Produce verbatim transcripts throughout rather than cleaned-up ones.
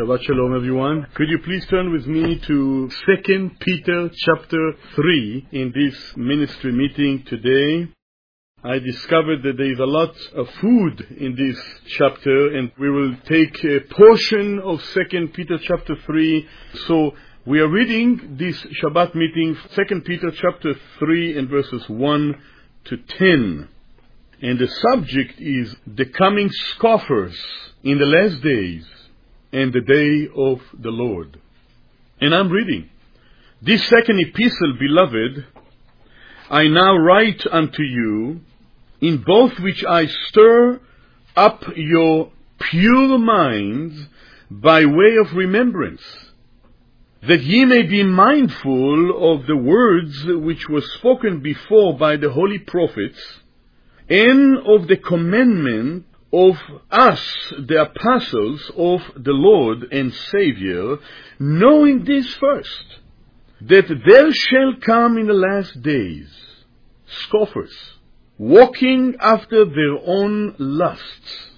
Shabbat Shalom, everyone. Could you please turn with me to Second Peter chapter three in this ministry meeting today. I discovered that there is a lot of food in this chapter, and we will take a portion of Second Peter chapter three. So we are reading this Shabbat meeting, Second Peter chapter three and verses one to ten. And the subject is the coming scoffers in the last days and the day of the Lord. And I'm reading. This second epistle, beloved, I now write unto you, in both which I stir up your pure minds by way of remembrance, that ye may be mindful of the words which were spoken before by the holy prophets, and of the commandment of us, the apostles of the Lord and Savior, knowing this first, that there shall come in the last days scoffers, walking after their own lusts,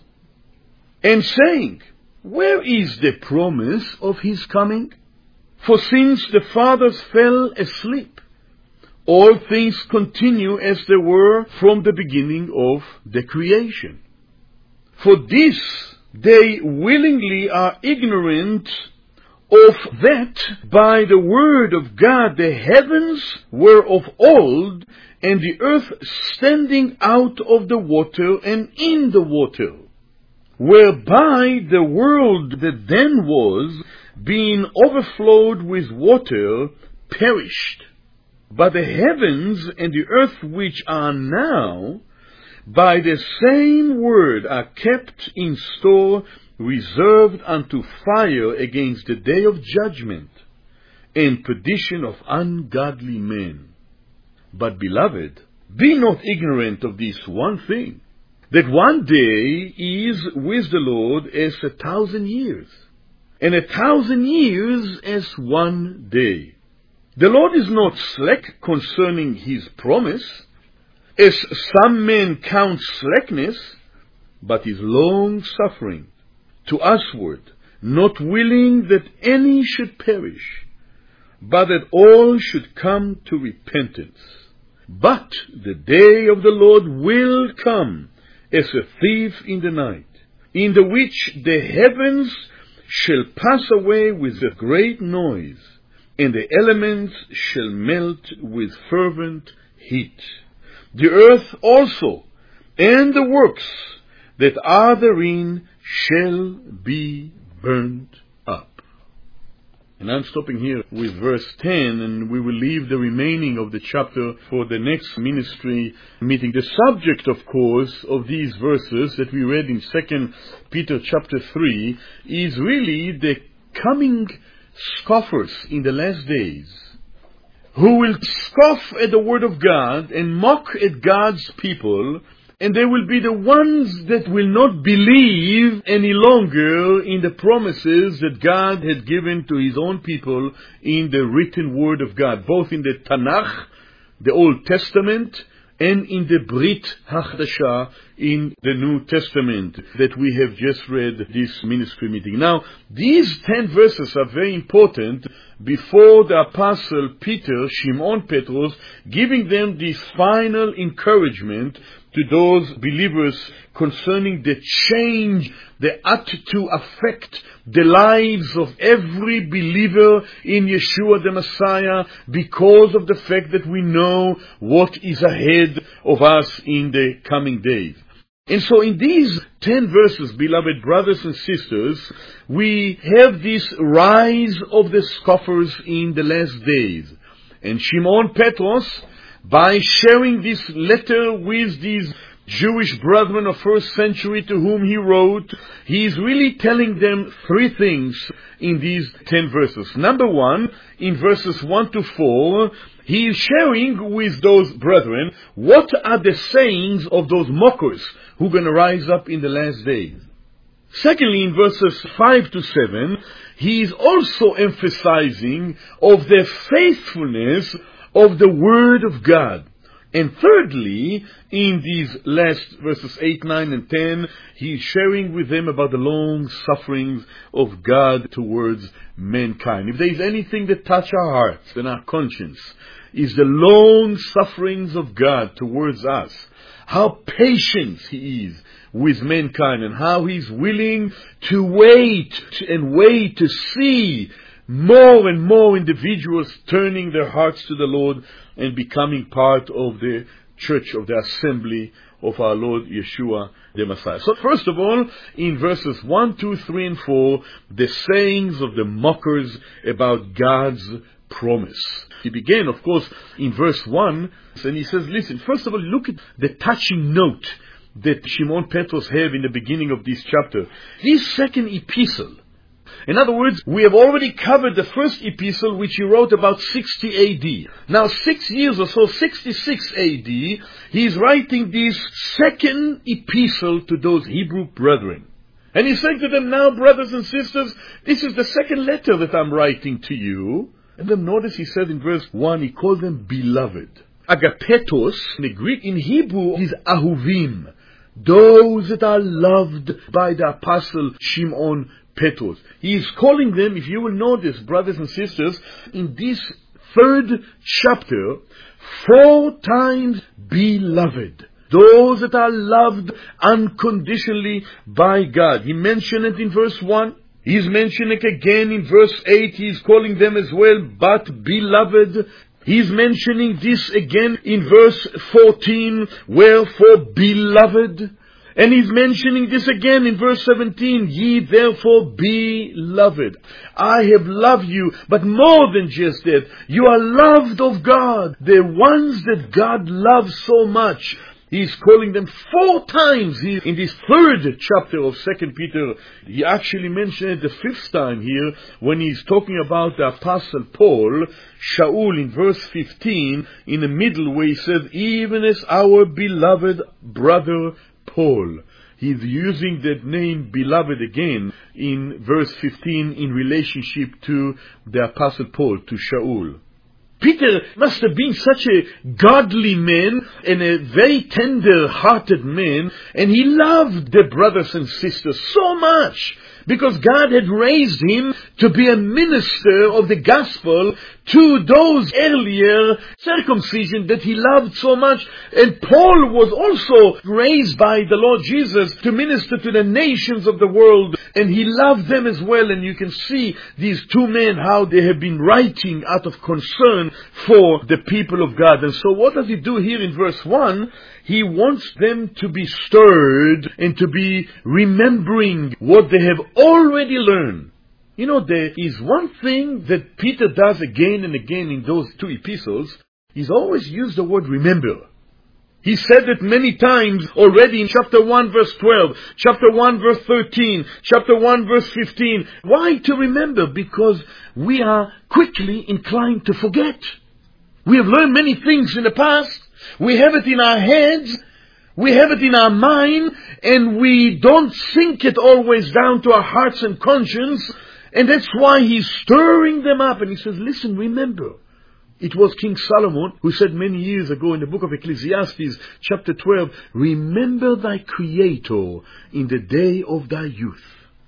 and saying, where is the promise of his coming? For since the fathers fell asleep, all things continue as they were from the beginning of the creation. For this they willingly are ignorant of that by the word of God the heavens were of old, and the earth standing out of the water and in the water, whereby the world that then was, being overflowed with water, perished. But the heavens and the earth which are now, by the same word are kept in store, reserved unto fire against the day of judgment and perdition of ungodly men. But, beloved, be not ignorant of this one thing, that one day is with the Lord as a thousand years, and a thousand years as one day. The Lord is not slack concerning his promise, as some men count slackness, but is long-suffering to usward, not willing that any should perish, but that all should come to repentance. But the day of the Lord will come as a thief in the night, in the which the heavens shall pass away with a great noise, and the elements shall melt with fervent heat. The earth also, and the works that are therein, shall be burnt up. And I'm stopping here with verse ten, and we will leave the remaining of the chapter for the next ministry meeting. The subject, of course, of these verses that we read in Second Peter chapter three is really the coming scoffers in the last days, who will scoff at the word of God and mock at God's people, and they will be the ones that will not believe any longer in the promises that God had given to his own people in the written word of God, both in the Tanakh, the Old Testament, and in the Brit HaChadashah, in the New Testament that we have just read this ministry meeting. Now, these ten verses are very important before the Apostle Peter, Shimon Petros, giving them this final encouragement to those believers concerning the change that ought to affect the lives of every believer in Yeshua the Messiah, because of the fact that we know what is ahead of us in the coming days. And so in these ten verses, beloved brothers and sisters, we have this rise of the scoffers in the last days. And Shimon Petros, by sharing this letter with these Jewish brethren of first century to whom he wrote, he is really telling them three things in these ten verses. Number one, in verses one to four, he is sharing with those brethren what are the sayings of those mockers who are going to rise up in the last days. Secondly, in verses five to seven, he is also emphasizing of the faithfulness of the Word of God. And thirdly, in these last verses eight, nine, and ten, he is sharing with them about the long sufferings of God towards mankind. If there is anything that touches our hearts and our conscience, is the long sufferings of God towards us. How patient he is with mankind, and how he's willing to wait and wait to see more and more individuals turning their hearts to the Lord and becoming part of the church, of the assembly of our Lord Yeshua the Messiah. So first of all, in verses one, two, three, and four, the sayings of the mockers about God's promise. He began, of course, in verse one, and he says, listen, first of all, look at the touching note that Shimon Petros have in the beginning of this chapter. This second epistle, in other words, we have already covered the first epistle, which he wrote about sixty A D. Now, six years or so, sixty-six A D, he is writing this second epistle to those Hebrew brethren. And he's saying to them, now, brothers and sisters, this is the second letter that I'm writing to you. And then notice he said in verse one, he called them beloved. Agapetos, in the Greek, in Hebrew, is ahuvim. Those that are loved by the apostle Shimon Petros. He is calling them, if you will notice, brothers and sisters, in this third chapter, four times beloved. Those that are loved unconditionally by God. He mentioned it in verse one. He's mentioning it again in verse eight. He's calling them as well, but beloved. He's mentioning this again in verse fourteen, wherefore beloved. And he's mentioning this again in verse seventeen, ye therefore beloved. I have loved you, but more than just that, you are loved of God. The ones that God loves so much. He's calling them four times here in this third chapter of Second Peter. He actually mentioned it the fifth time here when he's talking about the Apostle Paul, Shaul, in verse fifteen, in the middle where he says, even as our beloved brother Paul. He's using that name beloved again in verse fifteen in relationship to the Apostle Paul, to Shaul. Peter must have been such a godly man and a very tender-hearted man, and he loved the brothers and sisters so much because God had raised him to be a minister of the gospel to those earlier circumcision that he loved so much. And Paul was also raised by the Lord Jesus to minister to the nations of the world, and he loved them as well. And you can see these two men, how they have been writing out of concern for the people of God. And so what does he do here in verse one? He wants them to be stirred and to be remembering what they have already learned. You know, there is one thing that Peter does again and again in those two epistles. He's always used the word remember. He said it many times already in chapter one verse twelve, chapter one verse thirteen, chapter one verse fifteen. Why to remember? Because we are quickly inclined to forget. We have learned many things in the past. We have it in our heads, we have it in our mind, and we don't sink it always down to our hearts and conscience, and that's why he's stirring them up, and he says, listen, remember. It was King Solomon who said many years ago in the book of Ecclesiastes, chapter twelve, remember thy Creator in the day of thy youth.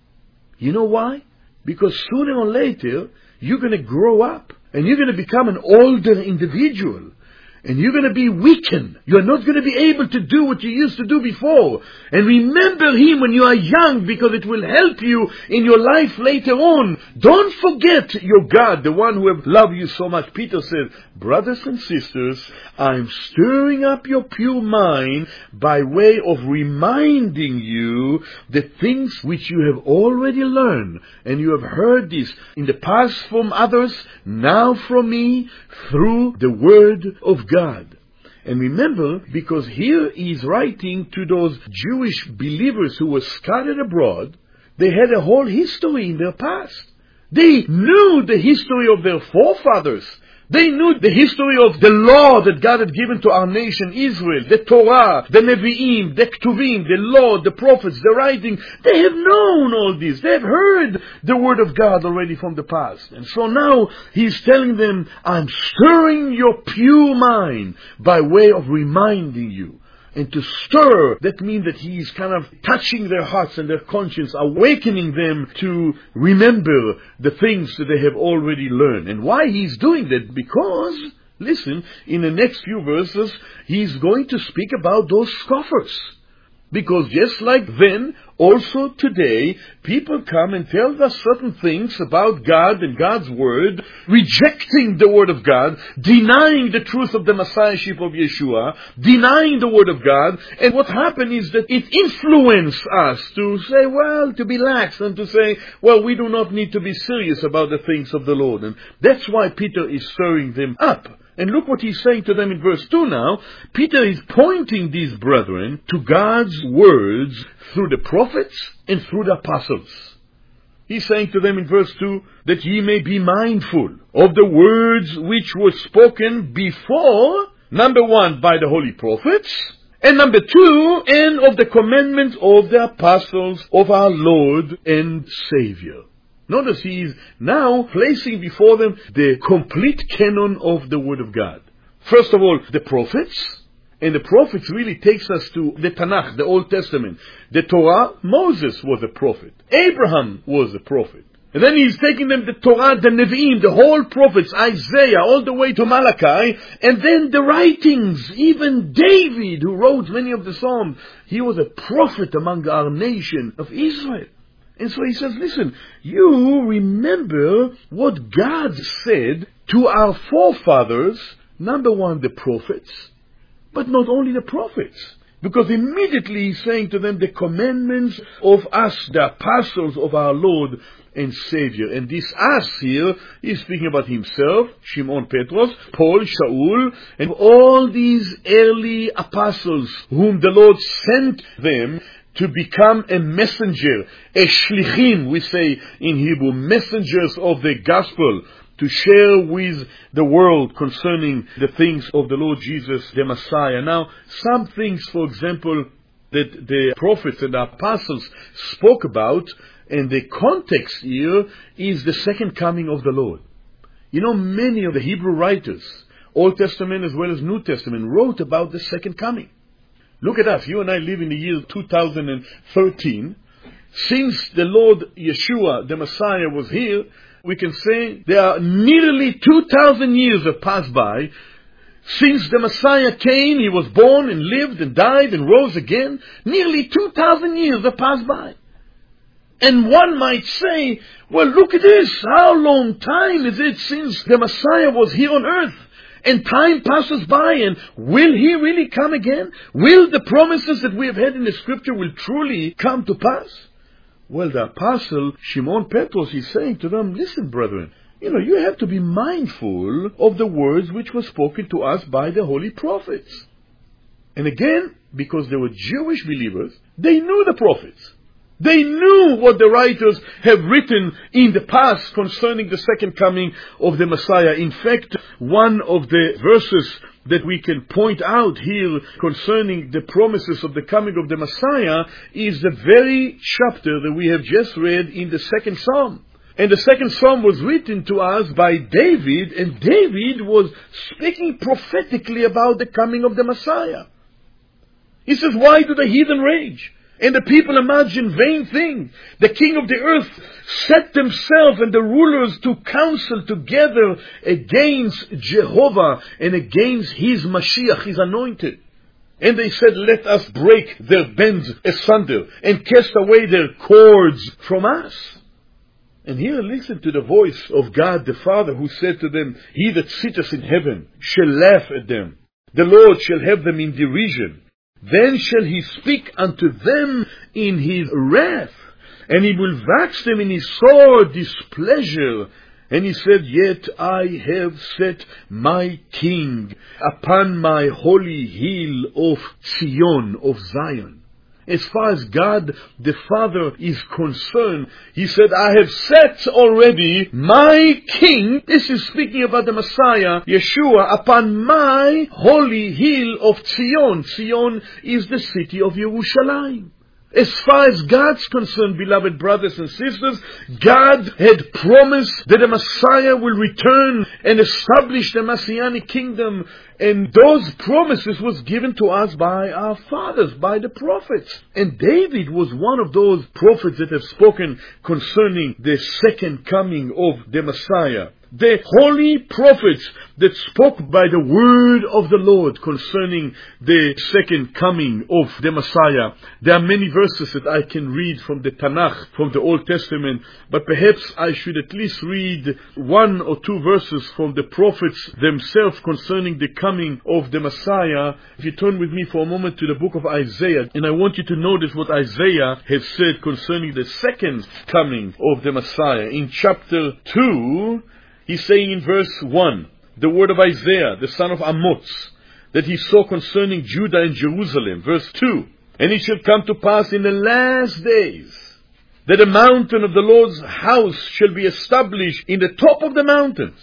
You know why? Because sooner or later, you're going to grow up, and you're going to become an older individual. And you're going to be weakened. You're not going to be able to do what you used to do before. And remember Him when you are young, because it will help you in your life later on. Don't forget your God, the one who have loved you so much. Peter said, brothers and sisters, I'm stirring up your pure mind by way of reminding you the things which you have already learned. And you have heard this in the past from others, now from me, through the word of God. God. And remember, because here he is writing to those Jewish believers who were scattered abroad, they had a whole history in their past. They knew the history of their forefathers, They knew the history of the law that God had given to our nation, Israel, the Torah, the Nevi'im, the Ketuvim, the law, the prophets, the writing. They have known all this. They have heard the word of God already from the past. And so now he's telling them, I'm stirring your pure mind by way of reminding you. And to stir, that means that he is kind of touching their hearts and their conscience, awakening them to remember the things that they have already learned. And why he's doing that? Because, listen, in the next few verses, he's going to speak about those scoffers. Because just like then, also today, people come and tell us certain things about God and God's Word, rejecting the Word of God, denying the truth of the Messiahship of Yeshua, denying the Word of God, and what happened is that it influenced us to say, well, to be lax, and to say, well, we do not need to be serious about the things of the Lord. And that's why Peter is stirring them up. And look what he's saying to them in verse two now. Peter is pointing these brethren to God's words through the prophets and through the apostles. He's saying to them in verse two, that ye may be mindful of the words which were spoken before, number one, by the holy prophets, and number two, and of the commandments of the apostles of our Lord and Savior. Notice he is now placing before them the complete canon of the Word of God. First of all, the prophets. And the prophets really takes us to the Tanakh, the Old Testament. The Torah, Moses was a prophet. Abraham was a prophet. And then he's taking them the Torah, the Nevi'im, the whole prophets, Isaiah, all the way to Malachi. And then the writings, even David, who wrote many of the Psalms. He was a prophet among our nation of Israel. And so he says, listen, you remember what God said to our forefathers, number one, the prophets, but not only the prophets. Because immediately he's saying to them the commandments of us, the apostles of our Lord and Savior. And this us here, he's speaking about himself, Shimon Petros, Paul, Shaul, and all these early apostles whom the Lord sent them to become a messenger, a shlichim, we say in Hebrew, messengers of the gospel, to share with the world concerning the things of the Lord Jesus, the Messiah. Now, some things, for example, that the prophets and the apostles spoke about, and the context here is the second coming of the Lord. You know, many of the Hebrew writers, Old Testament as well as New Testament, wrote about the second coming. Look at us. You and I live in the year two thousand thirteen. Since the Lord Yeshua, the Messiah, was here, we can say there are nearly two thousand years have passed by. Since the Messiah came, he was born and lived and died and rose again. Nearly two thousand years have passed by. And one might say, well, look at this. How long time is it since the Messiah was here on earth? And time passes by, and will he really come again? Will the promises that we have had in the scripture will truly come to pass? Well, the apostle Shimon Petros is saying to them, listen, brethren, you know, you have to be mindful of the words which were spoken to us by the holy prophets. And again, because they were Jewish believers, they knew the prophets. They knew what the writers have written in the past concerning the second coming of the Messiah. In fact, one of the verses that we can point out here concerning the promises of the coming of the Messiah is the very chapter that we have just read in the second Psalm. And the second Psalm was written to us by David, and David was speaking prophetically about the coming of the Messiah. He says, why do the heathen rage? And the people imagine vain things. The king of the earth set themselves and the rulers to counsel together against Jehovah and against his Mashiach, his anointed. And they said, let us break their bands asunder and cast away their cords from us. And here listen to the voice of God the Father, who said to them, he that sitteth in heaven shall laugh at them. The Lord shall have them in derision. Then shall he speak unto them in his wrath, and he will vex them in his sore displeasure. And he said, yet I have set my king upon my holy hill of Zion, of Zion. As far as God the Father is concerned, He said, I have set already my King, this is speaking about the Messiah, Yeshua, upon my holy hill of Zion. Zion is the city of Yerushalayim. As far as God's concerned, beloved brothers and sisters, God had promised that the Messiah will return and establish the Messianic kingdom. And those promises was given to us by our fathers, by the prophets. And David was one of those prophets that have spoken concerning the second coming of the Messiah. The holy prophets that spoke by the word of the Lord concerning the second coming of the Messiah. There are many verses that I can read from the Tanakh, from the Old Testament, but perhaps I should at least read one or two verses from the prophets themselves concerning the coming of the Messiah. If you turn with me for a moment to the book of Isaiah, and I want you to notice what Isaiah has said concerning the second coming of the Messiah. In chapter two, he's saying in verse one, the word of Isaiah, the son of Amoz, that he saw concerning Judah and Jerusalem. Verse two, and it shall come to pass in the last days that the mountain of the Lord's house shall be established in the top of the mountains,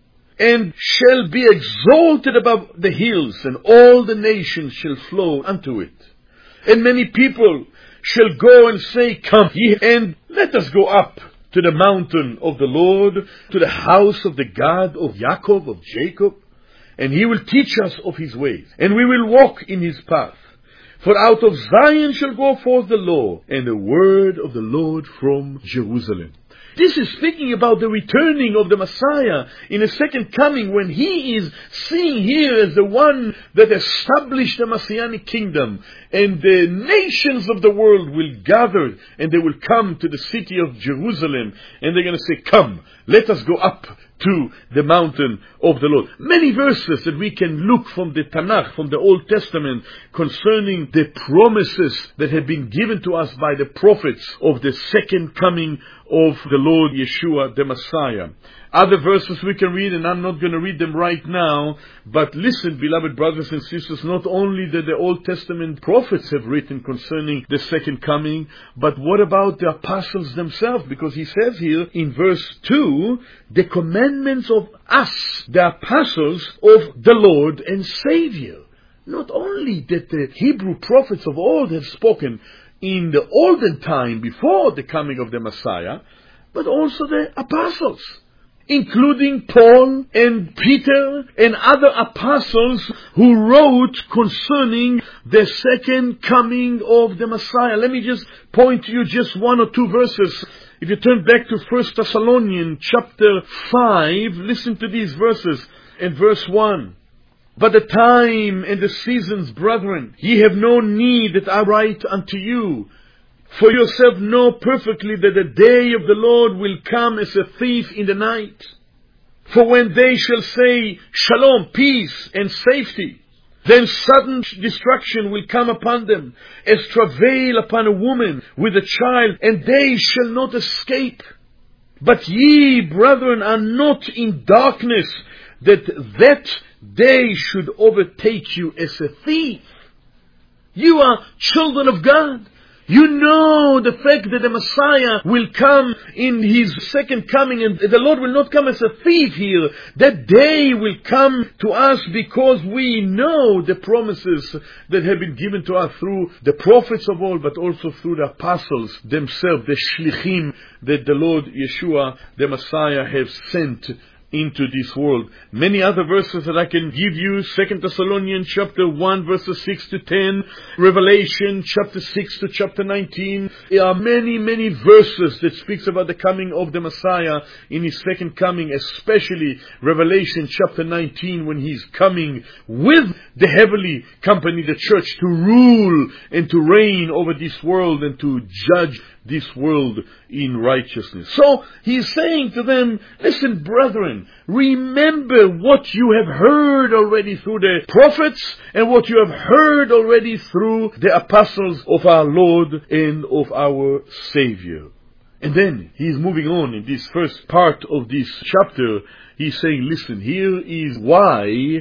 and shall be exalted above the hills, and all the nations shall flow unto it. And many people shall go and say, Come ye, and let us go up to the mountain of the Lord, to the house of the God of Jacob, of Jacob, and He will teach us of His ways, and we will walk in His path. For out of Zion shall go forth the law, and the word of the Lord from Jerusalem. This is speaking about the returning of the Messiah in the second coming, when He is seen here as the one that established the Messianic kingdom. And the nations of the world will gather, and they will come to the city of Jerusalem, and they're going to say, Come, let us go up to the mountain of the Lord. Many verses that we can look from the Tanakh, from the Old Testament, concerning the promises that have been given to us by the prophets of the second coming of the Lord Yeshua, the Messiah. Other verses we can read, and I'm not going to read them right now, but listen, beloved brothers and sisters, not only that the Old Testament prophets have written concerning the second coming, but what about the apostles themselves? Because he says here in verse two, the commandments of us, the apostles of the Lord and Savior. Not only that the Hebrew prophets of old have spoken in the olden time before the coming of the Messiah, but also the apostles, including Paul and Peter and other apostles who wrote concerning the second coming of the Messiah. Let me just point to you just one or two verses. If you turn back to First Thessalonians chapter five, listen to these verses. In verse one, But the time and the seasons, brethren, ye have no need that I write unto you. For yourself know perfectly that the day of the Lord will come as a thief in the night. For when they shall say, Shalom, peace and safety, then sudden destruction will come upon them, as travail upon a woman with a child, and they shall not escape. But ye, brethren, are not in darkness, that that day should overtake you as a thief. You are children of God. You know the fact that the Messiah will come in His second coming, and the Lord will not come as a thief here. That day will come to us because we know the promises that have been given to us through the prophets of old, but also through the apostles themselves, the shlichim that the Lord Yeshua, the Messiah, have sent into this world. Many other verses that I can give you: Second Thessalonians chapter one verses six to ten, Revelation chapter six to chapter nineteen. There are many, many verses that speaks about the coming of the Messiah in His second coming, especially Revelation chapter nineteen, when He's coming with the heavenly company, the church, to rule and to reign over this world and to judge this world in righteousness. So He's saying to them, listen, brethren, remember what you have heard already through the prophets and what you have heard already through the apostles of our Lord and of our Savior. And then He's moving on in this first part of this chapter. He's saying, listen, here is why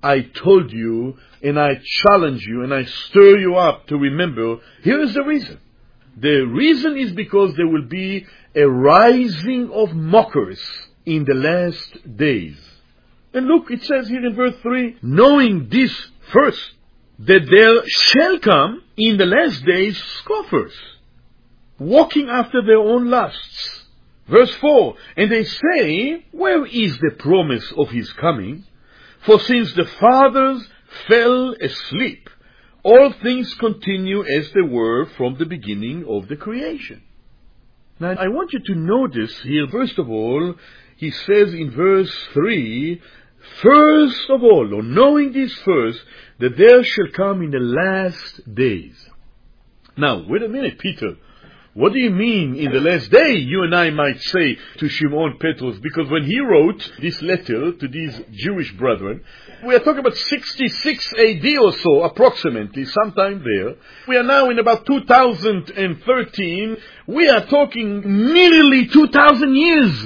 I told you, and I challenge you, and I stir you up to remember, here is the reason. The reason is because there will be a rising of mockers in the last days. And look, it says here in verse three, knowing this first, that there shall come in the last days scoffers, walking after their own lusts. Verse four, and they say, where is the promise of his coming? For since the fathers fell asleep, all things continue as they were from the beginning of the creation. Now, I want you to notice here, first of all, he says in verse three, first of all, or knowing this first, that there shall come in the last days. Now, wait a minute, Peter. What do you mean in the last day, you and I might say to Shimon Petrus? Because when he wrote this letter to these Jewish brethren, we are talking about sixty-six A D or so, approximately, sometime there. We are now in about two thousand thirteen. We are talking nearly two thousand years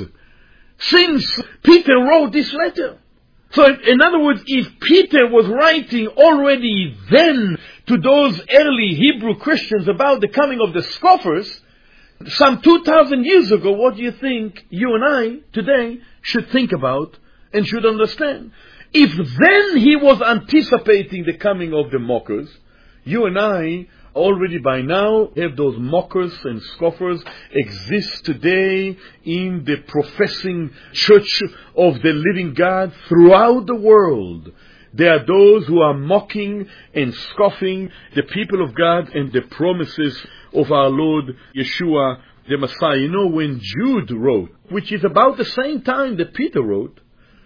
since Peter wrote this letter. So, in other words, if Peter was writing already then to those early Hebrew Christians about the coming of the scoffers, some two thousand years ago, what do you think you and I today should think about and should understand? If then he was anticipating the coming of the mockers, you and I already by now have those mockers and scoffers exist today in the professing church of the living God throughout the world. There are those who are mocking and scoffing the people of God and the promises of our Lord Yeshua the Messiah. You know, when Jude wrote, which is about the same time that Peter wrote,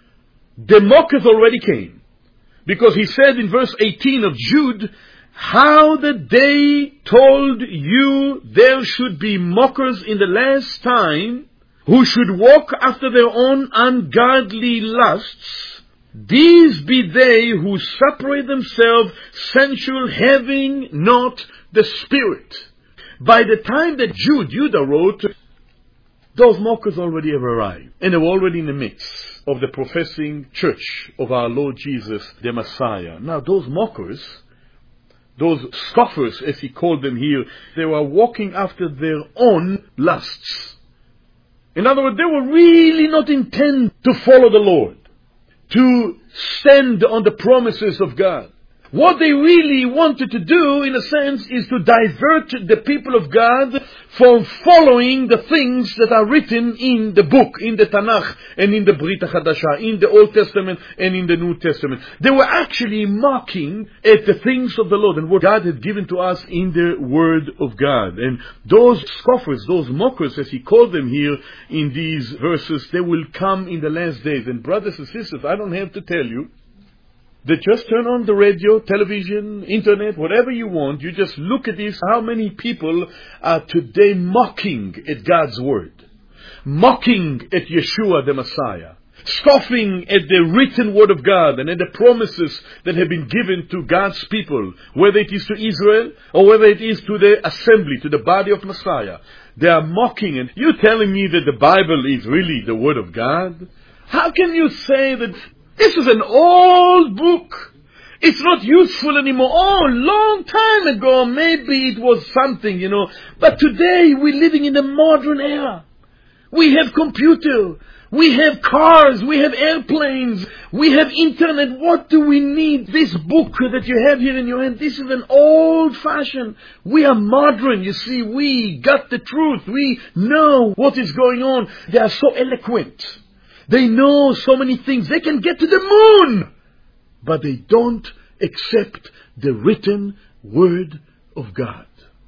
the mockers already came. Because he said in verse eighteen of Jude, how that they told you there should be mockers in the last time, who should walk after their own ungodly lusts. These be they who separate themselves sensual, having not the Spirit. By the time that Jude, Judah wrote, those mockers already have arrived. And they were already in the midst of the professing church of our Lord Jesus, the Messiah. Now those mockers, those scoffers, as he called them here, they were walking after their own lusts. In other words, they were really not intent to follow the Lord, to stand on the promises of God. What they really wanted to do, in a sense, is to divert the people of God from following the things that are written in the book, in the Tanakh, and in the Brit HaChadashah, in the Old Testament and in the New Testament. They were actually mocking at the things of the Lord and what God had given to us in the Word of God. And those scoffers, those mockers, as he called them here in these verses, they will come in the last days. And brothers and sisters, I don't have to tell you, that just turn on the radio, television, internet, whatever you want. You just look at this, how many people are today mocking at God's Word, mocking at Yeshua the Messiah, scoffing at the written Word of God and at the promises that have been given to God's people, whether it is to Israel or whether it is to the assembly, to the body of Messiah. They are mocking, and you're telling me that the Bible is really the Word of God? How can you say that this is an old book? It's not useful anymore. Oh, long time ago, maybe it was something, you know. But today, we're living in the modern era. We have computer. We have cars. We have airplanes. We have internet. What do we need? This book that you have here in your hand, this is an old fashioned. We are modern, you see. We got the truth. We know what is going on. They are so eloquent. They know so many things. They can get to the moon. But they don't accept the written Word of God.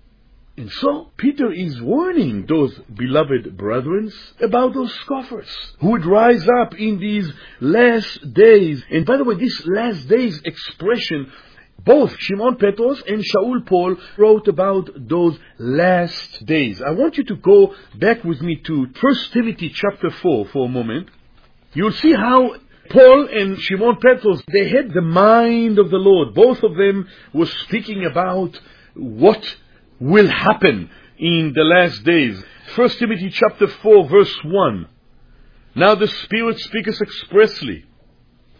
And so, Peter is warning those beloved brethren about those scoffers who would rise up in these last days. And by the way, this last days expression, both Shimon Petrus and Shaul Paul wrote about those last days. I want you to go back with me to First Timothy chapter four for a moment. You'll see how Paul and Shimon Petrus, they had the mind of the Lord. Both of them were speaking about what will happen in the last days. First Timothy chapter four verse one. Now the Spirit speaketh expressly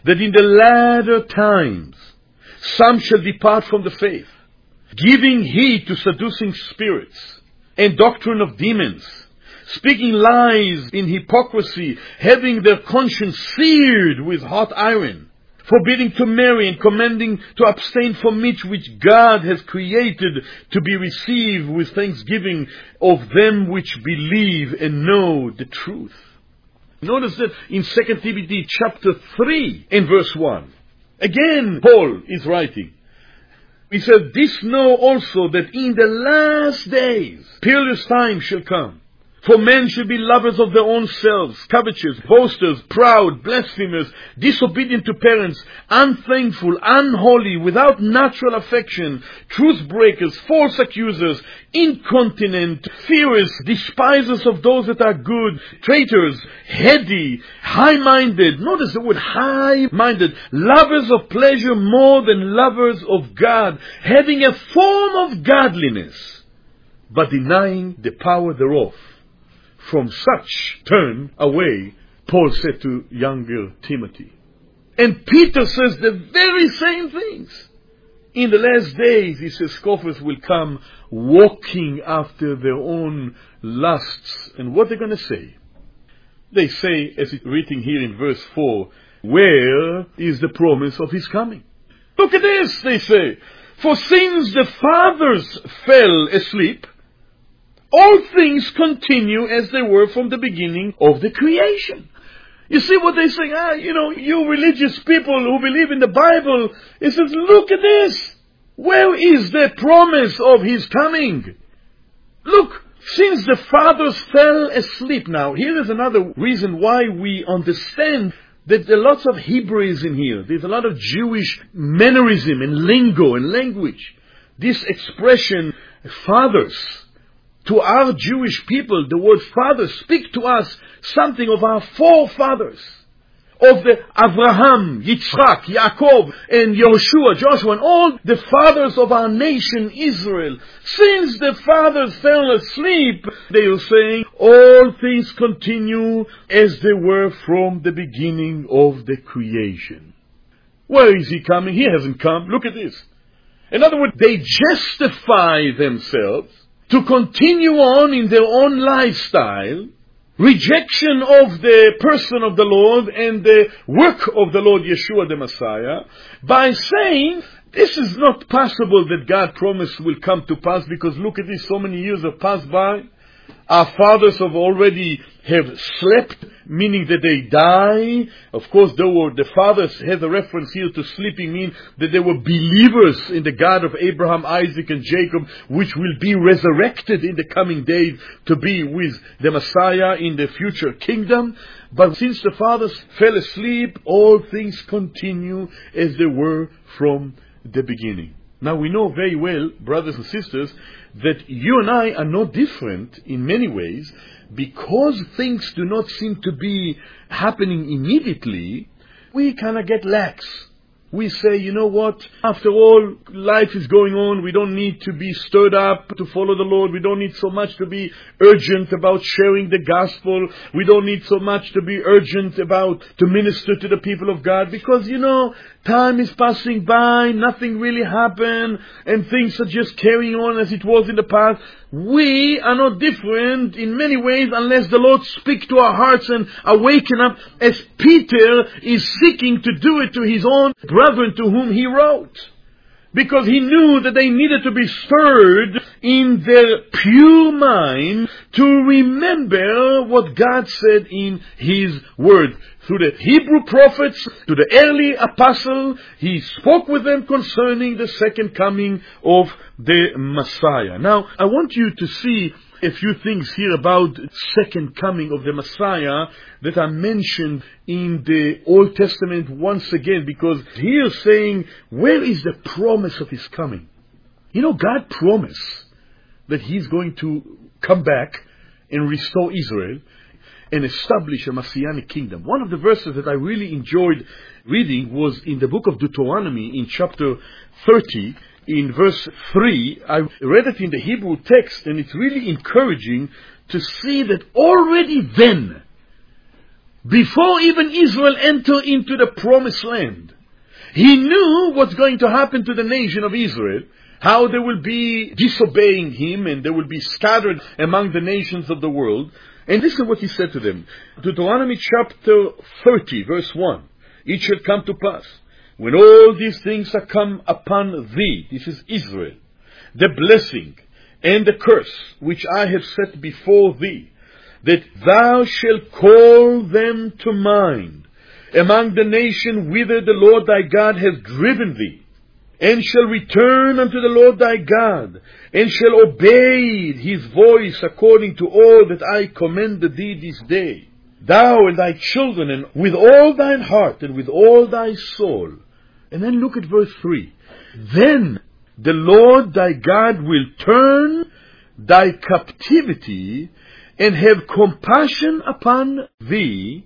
that in the latter times some shall depart from the faith, giving heed to seducing spirits and doctrine of demons, speaking lies in hypocrisy, having their conscience seared with hot iron, forbidding to marry and commanding to abstain from meat which God has created to be received with thanksgiving of them which believe and know the truth. Notice that in Second Timothy chapter three and verse one, again Paul is writing. He said, "This know also that in the last days perilous times shall come. For men shall be lovers of their own selves, covetous, boasters, proud, blasphemers, disobedient to parents, unthankful, unholy, without natural affection, truth breakers, false accusers, incontinent, fierce, despisers of those that are good, traitors, heady, high-minded." Notice the word high-minded. "Lovers of pleasure more than lovers of God, having a form of godliness, but denying the power thereof. From such turn away," Paul said to younger Timothy. And Peter says the very same things. In the last days, he says, scoffers will come walking after their own lusts. And what they're going to say? They say, as it's written here in verse four, "Where is the promise of his coming?" Look at this, they say. "For since the fathers fell asleep, all things continue as they were from the beginning of the creation." You see what they say? Ah, you know, you religious people who believe in the Bible, it says, look at this. Where is the promise of his coming? Look, since the fathers fell asleep. Now, here is another reason why we understand that there are lots of Hebraism here. There's a lot of Jewish mannerism and lingo and language. This expression, fathers, to our Jewish people, the word father speaks to us something of our forefathers, of the Abraham, Yitzchak, Yaakov, and Yehoshua, Joshua, and all the fathers of our nation Israel. Since the fathers fell asleep, they are saying, all things continue as they were from the beginning of the creation. Where is he coming? He hasn't come. Look at this. In other words, they justify themselves to continue on in their own lifestyle, rejection of the person of the Lord and the work of the Lord Yeshua the Messiah, by saying, this is not possible that God promised will come to pass, because look at this, so many years have passed by. Our fathers have already have slept, meaning that they die. Of course, there were, the fathers has a reference here to sleeping, mean that they were believers in the God of Abraham, Isaac, and Jacob, which will be resurrected in the coming days to be with the Messiah in the future kingdom. But since the fathers fell asleep, all things continue as they were from the beginning. Now we know very well, brothers and sisters, that you and I are no different in many ways. Because things do not seem to be happening immediately, we kind of get lax. We say, you know what, after all, life is going on, we don't need to be stirred up to follow the Lord, we don't need so much to be urgent about sharing the gospel, we don't need so much to be urgent about to minister to the people of God, because, you know, time is passing by, nothing really happened, and things are just carrying on as it was in the past. We are not different in many ways unless the Lord speaks to our hearts and awaken up, as Peter is seeking to do it to his own brethren to whom he wrote. Because he knew that they needed to be stirred in their pure mind to remember what God said in His Word. Through the Hebrew prophets, to the early apostle, He spoke with them concerning the second coming of the Messiah. Now, I want you to see a few things here about second coming of the Messiah that are mentioned in the Old Testament once again, because here saying, where is the promise of His coming? You know, God promised that He's going to come back and restore Israel and establish a Messianic kingdom. One of the verses that I really enjoyed reading was in the book of Deuteronomy in chapter thirty, in verse three. I read it in the Hebrew text, and it's really encouraging to see that already then before even Israel entered into the promised land. He knew what's going to happen to the nation of Israel, how they will be disobeying him and they will be scattered among the nations of the world. And listen what he said to them. Deuteronomy chapter thirty, verse one. It shall come to pass, when all these things are come upon thee, this is Israel, the blessing and the curse which I have set before thee, that thou shalt call them to mind among the nation whither the Lord thy God hath driven thee, and shall return unto the Lord thy God, and shall obey his voice according to all that I commanded thee this day, thou and thy children, and with all thine heart and with all thy soul. And then look at verse three. Then the Lord thy God will turn thy captivity and have compassion upon thee,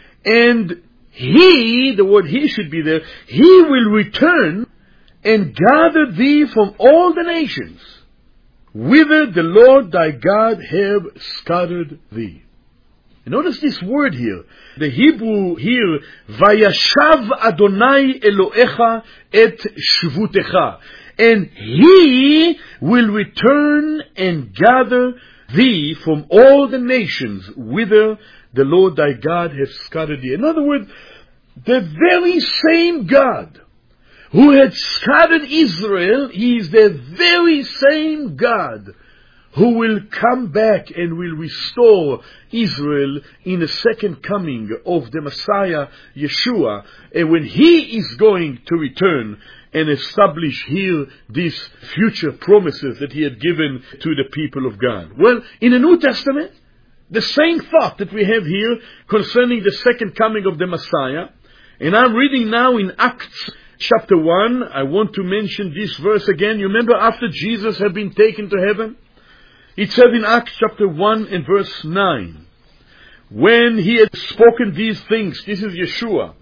and he, the word he should be there, he will return and gather thee from all the nations whither the Lord thy God have scattered thee. And notice this word here. The Hebrew here, Vayashav Adonai Elohecha et Shvutecha. And he will return and gather thee from all the nations whither the Lord thy God hath scattered thee. In other words, the very same God who had scattered Israel, he is the very same God who will come back and will restore Israel in the second coming of the Messiah, Yeshua, and when he is going to return and establish here these future promises that he had given to the people of God. Well, in the New Testament, the same thought that we have here concerning the second coming of the Messiah, and I'm reading now in Acts chapter one. I want to mention this verse again. You remember after Jesus had been taken to heaven? It says in Acts chapter one and verse nine, when he had spoken these things, this is Yeshua,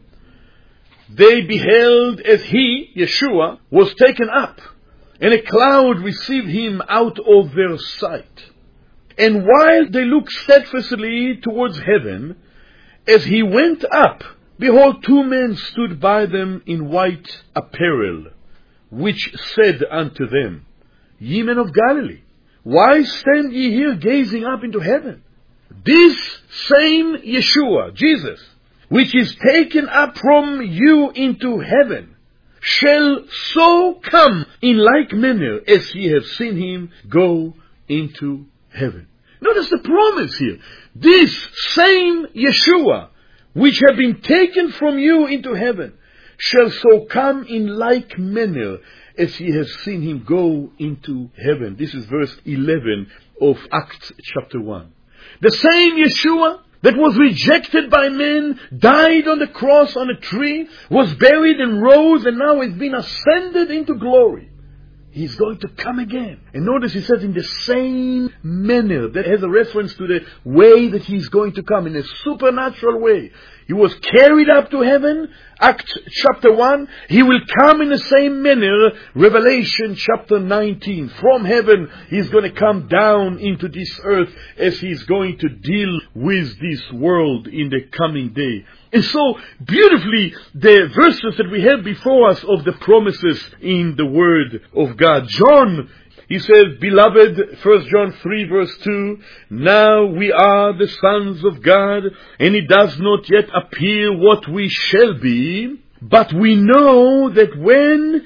they beheld as he, Yeshua, was taken up, and a cloud received him out of their sight. And while they looked steadfastly towards heaven, as he went up, behold, two men stood by them in white apparel, which said unto them, Ye men of Galilee, why stand ye here gazing up into heaven? This same Yeshua, Jesus, which is taken up from you into heaven, shall so come in like manner as ye have seen him go into heaven. Notice the promise here. This same Yeshua, which have been taken from you into heaven, shall so come in like manner as ye have seen him go into heaven. This is verse eleven of Acts chapter one. The same Yeshua that was rejected by men, died on the cross on a tree, was buried and rose, and now has been ascended into glory. He's going to come again. And notice he says in the same manner. That has a reference to the way that he's going to come, in a supernatural way. He was carried up to heaven, Acts chapter one. He will come in the same manner, Revelation chapter nineteen. From heaven, he's going to come down into this earth as he's going to deal with this world in the coming day. And so, beautifully, the verses that we have before us of the promises in the Word of God. John, he says, Beloved, First John three verse two, now we are the sons of God, and it does not yet appear what we shall be, but we know that when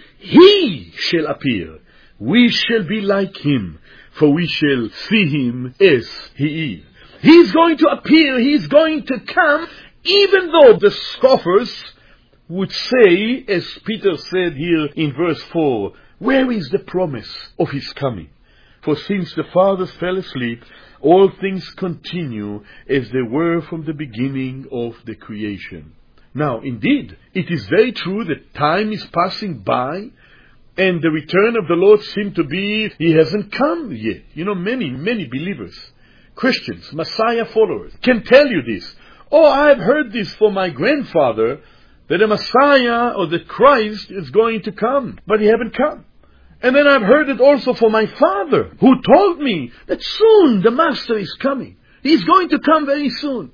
He shall appear, we shall be like Him, for we shall see Him as He is. He's going to appear, He's going to come, even though the scoffers would say, as Peter said here in verse four, where is the promise of His coming? For since the fathers fell asleep, all things continue as they were from the beginning of the creation. Now, indeed, it is very true that time is passing by, and the return of the Lord seems to be, He hasn't come yet. You know, many, many believers, Christians, Messiah followers, can tell you this. Oh, I've heard this from my grandfather, that the Messiah or the Christ is going to come, but He haven't come. And then I've heard it also from my father, who told me that soon the Master is coming. He's going to come very soon. He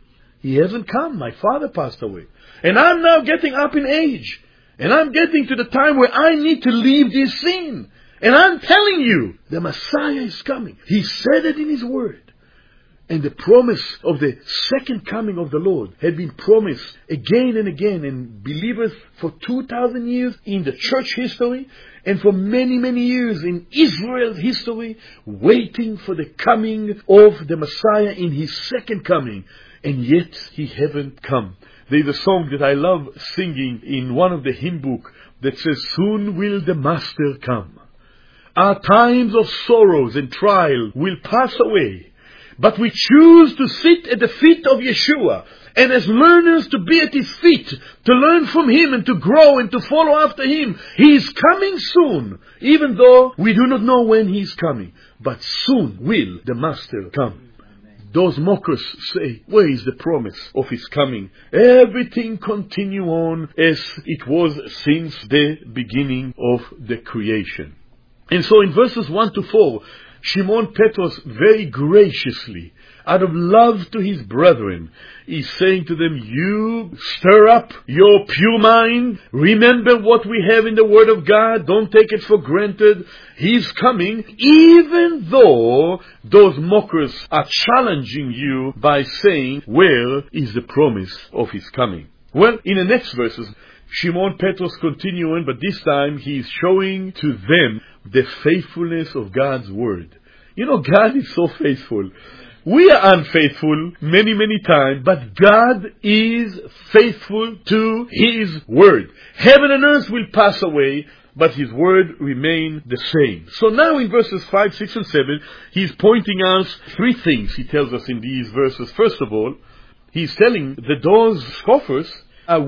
He hasn't come. My father passed away. And I'm now getting up in age. And I'm getting to the time where I need to leave this scene. And I'm telling you, the Messiah is coming. He said it in His Word. And the promise of the second coming of the Lord had been promised again and again, and believers for two thousand years in the church history, and for many, many years in Israel's history, waiting for the coming of the Messiah in His second coming. And yet He haven't come. There's a song that I love singing in one of the hymn book that says, "Soon will the Master come. Our times of sorrows and trial will pass away. But we choose to sit at the feet of Yeshua, and as learners to be at His feet, to learn from Him and to grow and to follow after Him. He is coming soon, even though we do not know when He is coming. But soon will the Master come." Those mockers say, where is the promise of His coming? Everything continue on as it was since the beginning of the creation. And so in verses one to four, Shimon Petros very graciously, out of love to his brethren, is saying to them, you stir up your pure mind. Remember what we have in the Word of God. Don't take it for granted. He's coming, even though those mockers are challenging you by saying, where is the promise of His coming? Well, in the next verses, Shimon Petros continue on, but this time he is showing to them the faithfulness of God's Word. You know, God is so faithful. We are unfaithful many, many times, but God is faithful to His Word. Heaven and earth will pass away, but His Word remain the same. So now in verses five, six, and seven, He's pointing out three things He tells us in these verses. First of all, He's telling that those scoffers are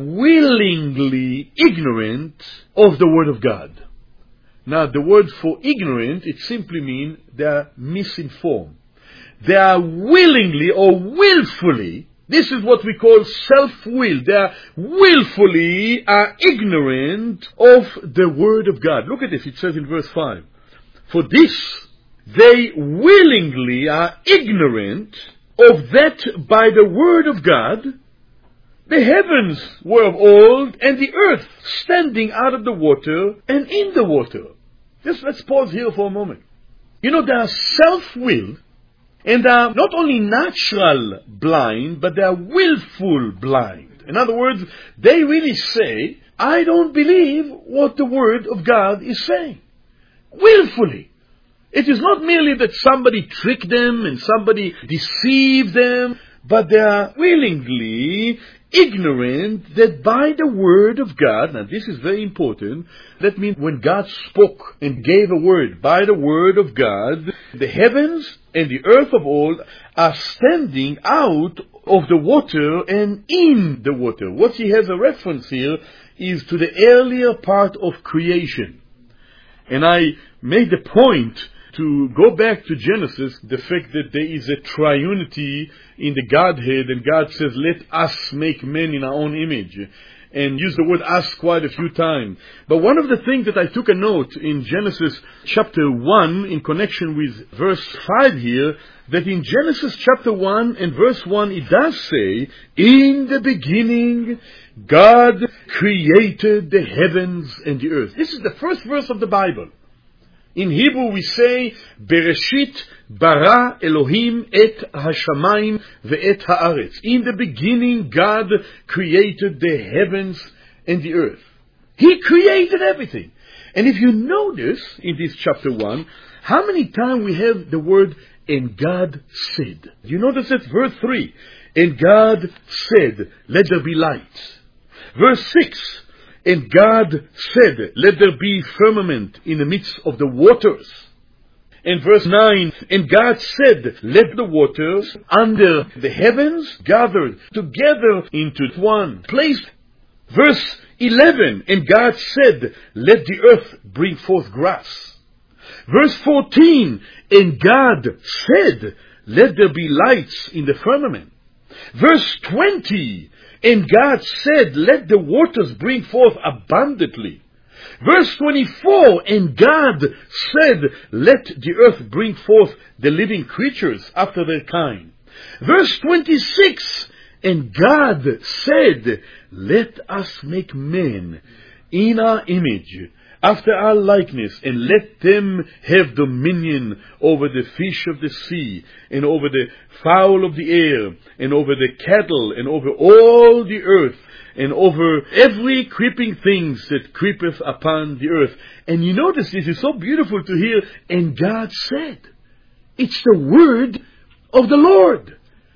willingly ignorant of the Word of God. Now, the word for ignorant, it simply means they are misinformed. They are willingly or willfully, this is what we call self-will. They are willfully are ignorant of the Word of God. Look at this, it says in verse five. For this, they willingly are ignorant of that by the Word of God, the heavens were of old, and the earth standing out of the water and in the water. Just let's pause here for a moment. You know, they are self-willed, and they are not only natural blind, but they are willful blind. In other words, they really say, I don't believe what the Word of God is saying. Willfully. It is not merely that somebody tricked them and somebody deceived them, but they are willingly ignorant that by the Word of God, now this is very important, that means when God spoke and gave a word, by the Word of God, the heavens and the earth of old are standing out of the water and in the water. What he has a reference here is to the earlier part of creation. And I made the point to go back to Genesis, the fact that there is a triunity in the Godhead, and God says, let us make man in our own image, and use the word us quite a few times. But one of the things that I took a note in Genesis chapter one, in connection with verse five here, that in Genesis chapter one and verse one, it does say, in the beginning, God created the heavens and the earth. This is the first verse of the Bible. In Hebrew we say, Bereshit bara Elohim et hashamayim ve'et haaretz. In the beginning God created the heavens and the earth. He created everything. And if you notice in this chapter one, how many times we have the word, and God said. You notice that verse three, and God said, let there be light. Verse six, and God said, let there be firmament in the midst of the waters. And verse nine, and God said, let the waters under the heavens gathered together into one place. Verse eleven, and God said, let the earth bring forth grass. Verse fourteen, and God said, let there be lights in the firmament. Verse twenty, and God said, let the waters bring forth abundantly. Verse twenty-four, and God said, let the earth bring forth the living creatures after their kind. Verse twenty-six, And God said, let us make man in our image, after our likeness, and let them have dominion over the fish of the sea, and over the fowl of the air, and over the cattle, and over all the earth, and over every creeping thing that creepeth upon the earth. And you notice this is so beautiful to hear, and God said. It's the word of the Lord.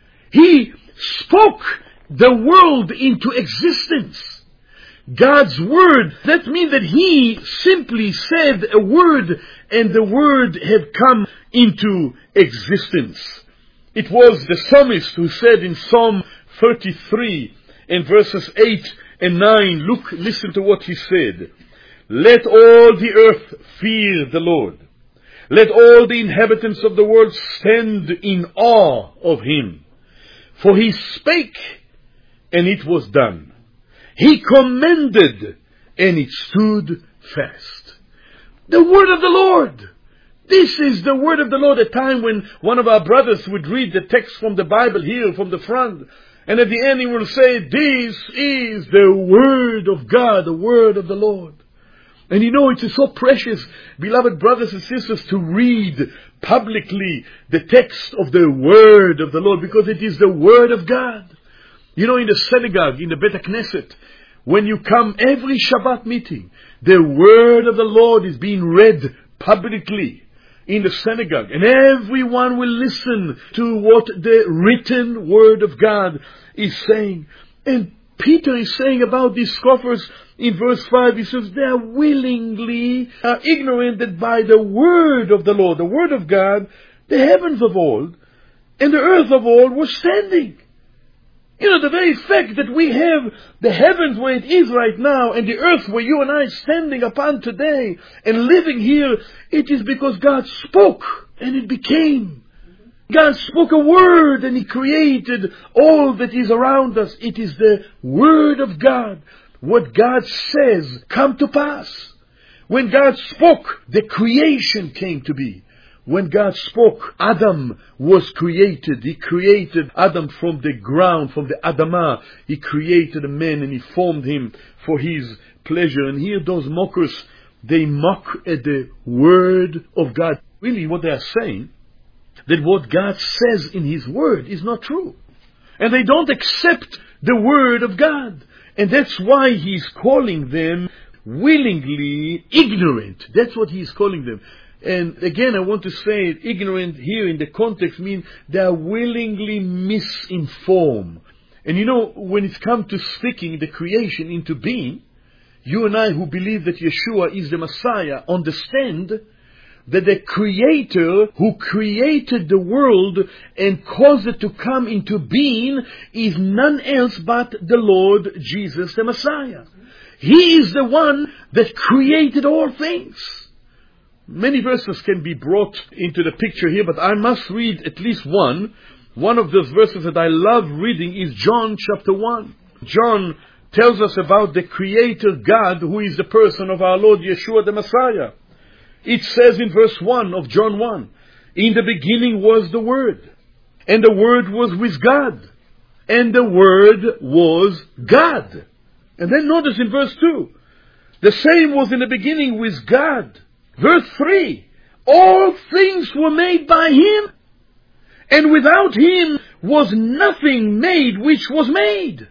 He spoke the world into existence. God's word, that means that He simply said a word, and the word had come into existence. It was the psalmist who said in Psalm thirty-three, in verses eight and nine, look, listen to what he said. Let all the earth fear the Lord. Let all the inhabitants of the world stand in awe of Him. For He spake, and it was done. He commanded, and it stood fast. The word of the Lord. This is the word of the Lord. A time when one of our brothers would read the text from the Bible here, from the front, and at the end he will say, this is the word of God, the word of the Lord. And you know, it is so precious, beloved brothers and sisters, to read publicly the text of the word of the Lord, because it is the word of God. You know, in the synagogue, in the Bet Knesset, when you come every Shabbat meeting, the word of the Lord is being read publicly in the synagogue, and everyone will listen to what the written word of God is saying. And Peter is saying about these scoffers in verse five, he says, they are willingly uh, ignorant that by the word of the Lord, the word of God, the heavens of old and the earth of old were standing. You know, the very fact that we have the heavens where it is right now and the earth where you and I are standing upon today and living here, it is because God spoke and it became. God spoke a word and He created all that is around us. It is the word of God. What God says come to pass. When God spoke, the creation came to be. When God spoke, Adam was created. He created Adam from the ground, from the Adamah. He created a man and He formed him for His pleasure. And here those mockers, they mock at the word of God. Really what they are saying, that what God says in His word is not true. And they don't accept the word of God. And that's why He's calling them willingly ignorant. That's what He's calling them. And again, I want to say ignorant here in the context means they are willingly misinformed. And you know, when it comes to speaking the creation into being, you and I who believe that Yeshua is the Messiah understand that the Creator who created the world and caused it to come into being is none else but the Lord Jesus the Messiah. He is the one that created all things. Many verses can be brought into the picture here, but I must read at least one. One of those verses that I love reading is John chapter one. John tells us about the Creator God who is the person of our Lord Yeshua the Messiah. It says in verse one of John one, in the beginning was the Word, and the Word was with God, and the Word was God. And then notice in verse two, the same was in the beginning with God. Verse three, all things were made by Him, and without Him was nothing made which was made.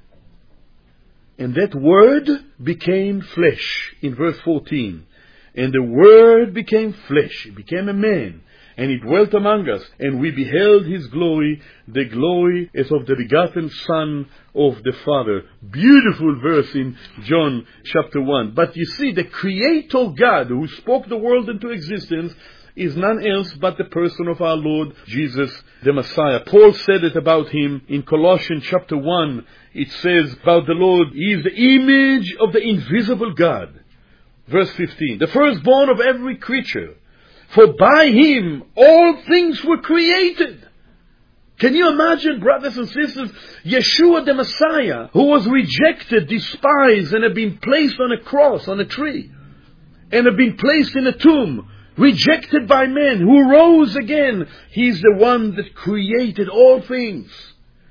And that Word became flesh in verse fourteen. And the Word became flesh, it became a man, and He dwelt among us, and we beheld His glory, the glory as of the begotten Son of the Father. Beautiful verse in John chapter one. But you see, the Creator God who spoke the world into existence is none else but the person of our Lord Jesus the Messiah. Paul said it about Him in Colossians chapter one. It says about the Lord, He is the image of the invisible God. Verse fifteen, the firstborn of every creature, for by Him all things were created. Can you imagine, brothers and sisters, Yeshua the Messiah, who was rejected, despised, and had been placed on a cross, on a tree, and had been placed in a tomb, rejected by men, who rose again. He's the one that created all things.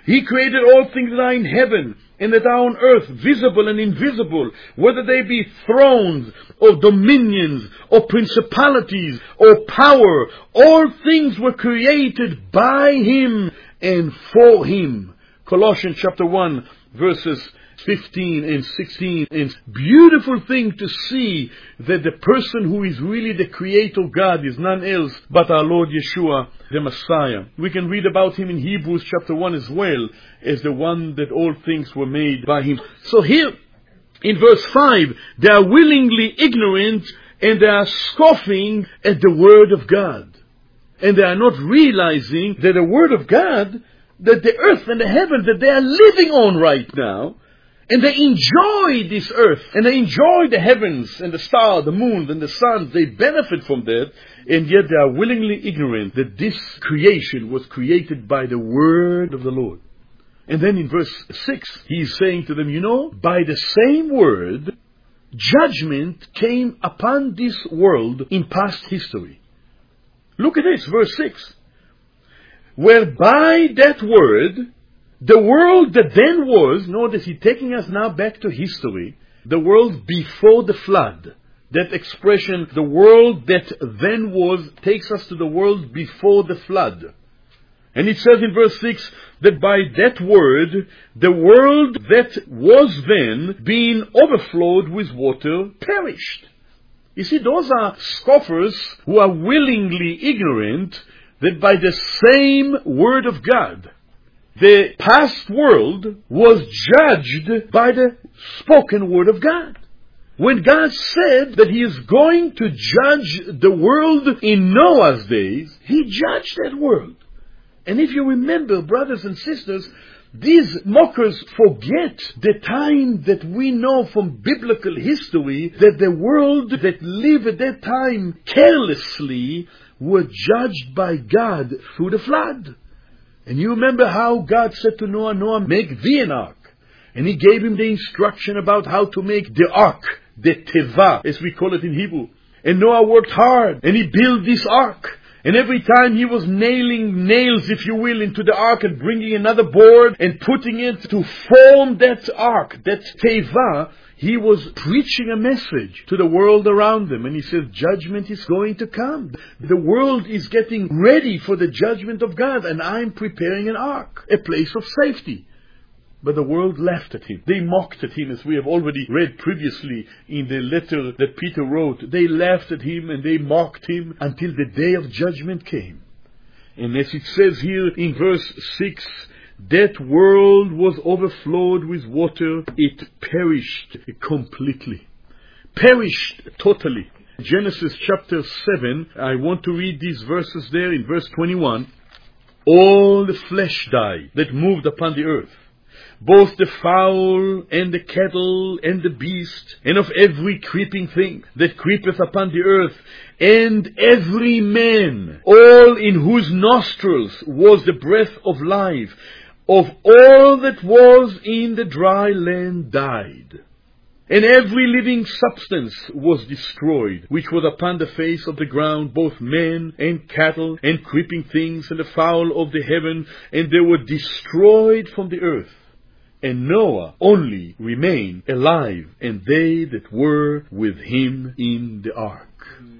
He created all things that are in heaven and that are on earth, visible and invisible, whether they be thrones or dominions or principalities or power. All things were created by Him and for Him. Colossians chapter one, verses fifteen and sixteen. And beautiful thing to see that the person who is really the Creator God is none else but our Lord Yeshua, the Messiah. We can read about Him in Hebrews chapter one as well, as the one that all things were made by Him. So here, in verse five, they are willingly ignorant and they are scoffing at the Word of God. And they are not realizing that the Word of God, that the earth and the heaven that they are living on right now, and they enjoy this earth, and they enjoy the heavens, and the star, the moon, and the sun. They benefit from that, and yet they are willingly ignorant that this creation was created by the Word of the Lord. And then in verse six, He is saying to them, you know, by the same Word, judgment came upon this world in past history. Look at this, verse six. Whereby that Word, the world that then was, notice He's taking us now back to history, the world before the flood. That expression, the world that then was, takes us to the world before the flood. And it says in verse six, that by that Word, the world that was then, being overflowed with water, perished. You see, those are scoffers who are willingly ignorant that by the same Word of God, the past world was judged by the spoken Word of God. When God said that He is going to judge the world in Noah's days, He judged that world. And if you remember, brothers and sisters, these mockers forget the time that we know from biblical history that the world that lived at that time carelessly were judged by God through the flood. And you remember how God said to Noah, Noah, make thee an ark. And He gave him the instruction about how to make the ark, the teva, as we call it in Hebrew. And Noah worked hard, and he built this ark. And every time he was nailing nails, if you will, into the ark and bringing another board and putting it to form that ark, that teva, he was preaching a message to the world around them. And he says, judgment is going to come. The world is getting ready for the judgment of God. And I'm preparing an ark, a place of safety. But the world laughed at him. They mocked at him, as we have already read previously in the letter that Peter wrote. They laughed at him and they mocked him until the day of judgment came. And as it says here in verse six, that world was overflowed with water. It perished completely. Perished totally. Genesis chapter seven, I want to read these verses there in verse twenty-one. All the flesh died that moved upon the earth, both the fowl and the cattle and the beast, and of every creeping thing that creepeth upon the earth, and every man, all in whose nostrils was the breath of life, of all that was in the dry land died. And every living substance was destroyed, which was upon the face of the ground, both men and cattle and creeping things and the fowl of the heaven, and they were destroyed from the earth. And Noah only remained alive, and they that were with him in the ark.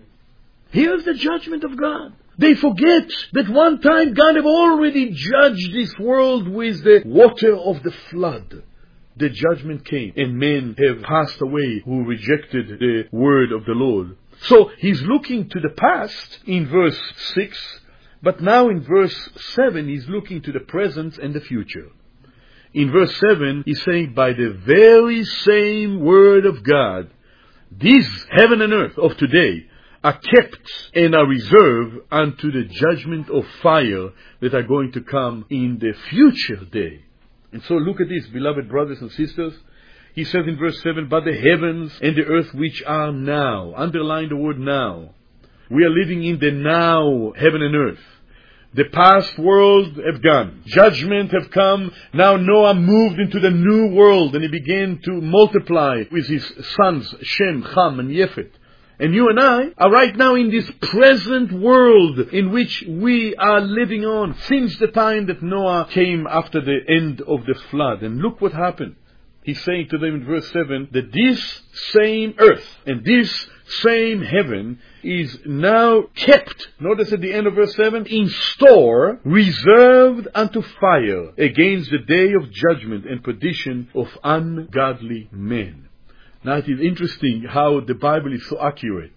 Here's the judgment of God. They forget that one time God had already judged this world with the water of the flood. The judgment came, and men have passed away who rejected the word of the Lord. So he's looking to the past in verse six, but now in verse seven he's looking to the present and the future. In verse seven, he's saying, by the very same word of God, these heaven and earth of today are kept and are reserved unto the judgment of fire that are going to come in the future day. And so look at this, beloved brothers and sisters. He says in verse seven, but the heavens and the earth which are now, underline the word now. We are living in the now heaven and earth. The past world have gone. Judgment have come. Now Noah moved into the new world, and he began to multiply with his sons, Shem, Ham, and Yefet. And you and I are right now in this present world in which we are living on since the time that Noah came after the end of the flood. And look what happened. He's saying to them in verse seven that this same earth and this same heaven is now kept, notice at the end of verse seven, in store, reserved unto fire against the day of judgment and perdition of ungodly men. Now it is interesting how the Bible is so accurate.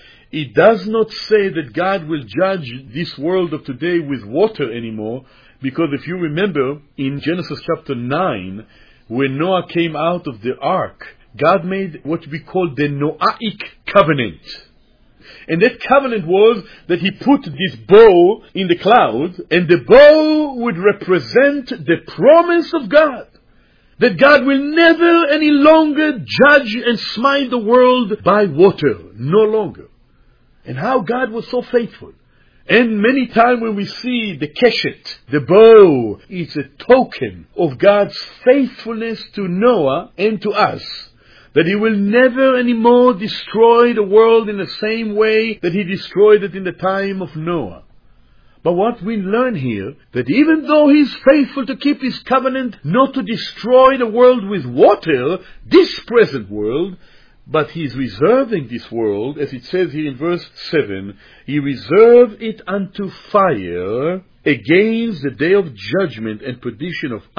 It does not say that God will judge this world of today with water anymore, because if you remember in Genesis chapter nine, when Noah came out of the ark, God made what we call the Noahic covenant. And that covenant was that he put this bow in the cloud, and the bow would represent the promise of God. That God will never any longer judge and smite the world by water. No longer. And how God was so faithful. And many times when we see the keshet, the bow, it's a token of God's faithfulness to Noah and to us. That he will never anymore destroy the world in the same way that he destroyed it in the time of Noah. But what we learn here, that even though he's faithful to keep his covenant not to destroy the world with water, this present world, but he's reserving this world, as it says here in verse seven, he reserved it unto fire against the day of judgment and perdition of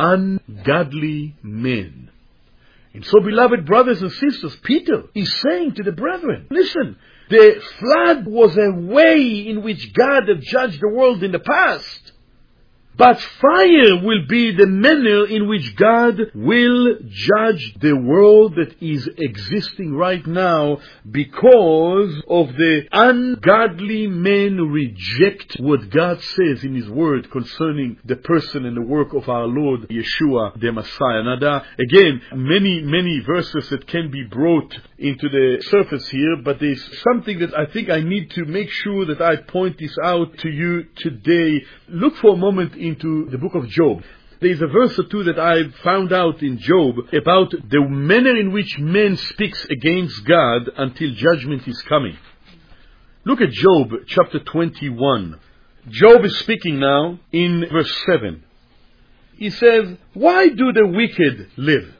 ungodly men. And so, beloved brothers and sisters, Peter is saying to the brethren, listen, the flood was a way in which God had judged the world in the past. But fire will be the manner in which God will judge the world that is existing right now, because of the ungodly men reject what God says in His Word concerning the person and the work of our Lord Yeshua the Messiah. Now there are, again, many, many verses that can be brought into the surface here, but there's something that I think I need to make sure that I point this out to you today. Look for a moment into the book of Job. There is a verse or two that I found out in Job about the manner in which man speaks against God until judgment is coming. Look at Job chapter twenty-one. Job is speaking now in verse seven. He says, "Why do the wicked live?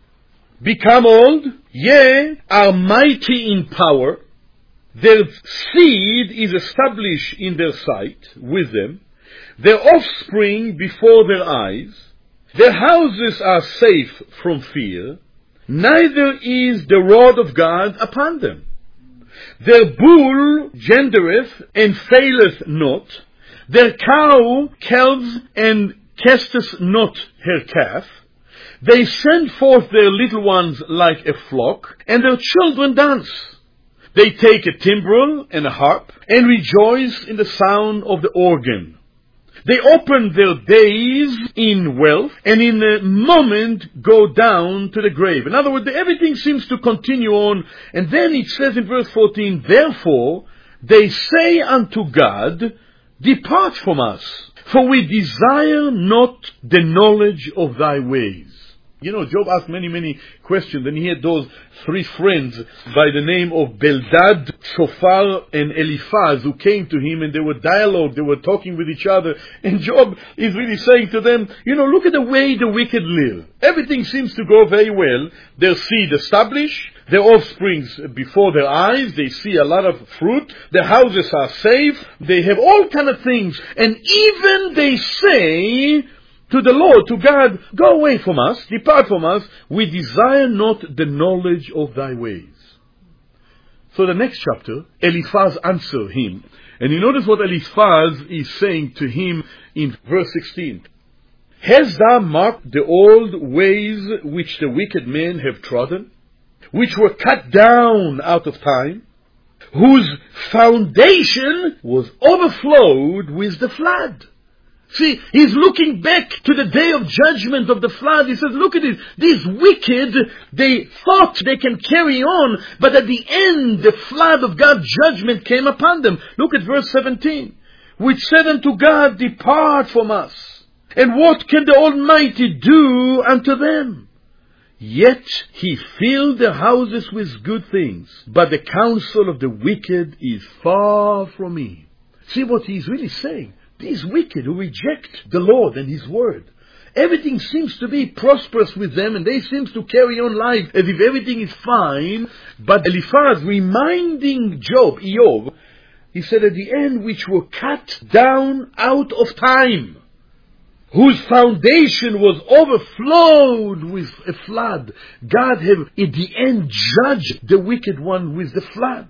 Become old, yea, are mighty in power. Their seed is established in their sight with them. Their offspring before their eyes. Their houses are safe from fear. Neither is the rod of God upon them. Their bull gendereth and faileth not. Their cow calves and casteth not her calf. They send forth their little ones like a flock, and their children dance. They take a timbrel and a harp, and rejoice in the sound of the organ. They open their days in wealth, and in a moment go down to the grave." In other words, everything seems to continue on. And then it says in verse fourteen, "Therefore they say unto God, Depart from us, for we desire not the knowledge of thy ways." You know, Job asked many, many questions, and he had those three friends by the name of Bildad, Shofar, and Eliphaz who came to him, and they were dialogue, they were talking with each other. And Job is really saying to them, you know, look at the way the wicked live. Everything seems to go very well. Their seed established, their offsprings before their eyes, they see a lot of fruit, their houses are safe, they have all kind of things. And even they say to the Lord, to God, "Go away from us, depart from us, we desire not the knowledge of thy ways." So the next chapter, Eliphaz answered him. And you notice what Eliphaz is saying to him in verse sixteen. "Hast thou marked the old ways which the wicked men have trodden, which were cut down out of time, whose foundation was overflowed with the flood?" See, he's looking back to the day of judgment of the flood. He says, look at it. These wicked, they thought they can carry on, but at the end, the flood of God's judgment came upon them. Look at verse seventeen. "Which said unto God, Depart from us. And what can the Almighty do unto them? Yet he filled their houses with good things, but the counsel of the wicked is far from me. See what he's really saying. These wicked who reject the Lord and His word, everything seems to be prosperous with them, and they seem to carry on life as if everything is fine. But Eliphaz, reminding Job, Eov, he said at the end, which were cut down out of time, whose foundation was overflowed with a flood. God have at the end judged the wicked one with the flood.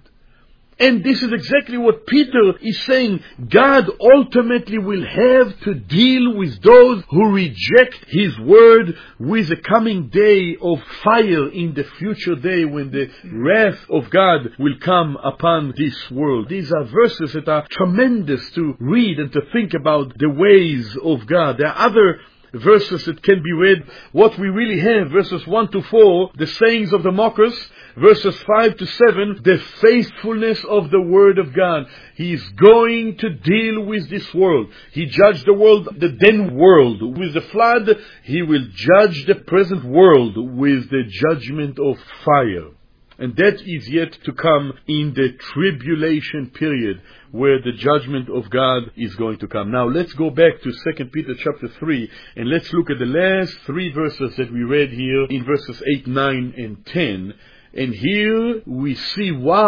And this is exactly what Peter is saying. God ultimately will have to deal with those who reject His word with the coming day of fire in the future day when the wrath of God will come upon this world. These are verses that are tremendous to read and to think about the ways of God. There are other verses that can be read. What we really have, verses one to four, the sayings of the mockers. Verses five to seven, the faithfulness of the Word of God. He is going to deal with this world. He judged the world, the then world, with the flood. He will judge the present world with the judgment of fire. And that is yet to come in the tribulation period, where the judgment of God is going to come. Now let's go back to Second Peter chapter three, and let's look at the last three verses that we read here in verses eight, nine, and ten. And here we see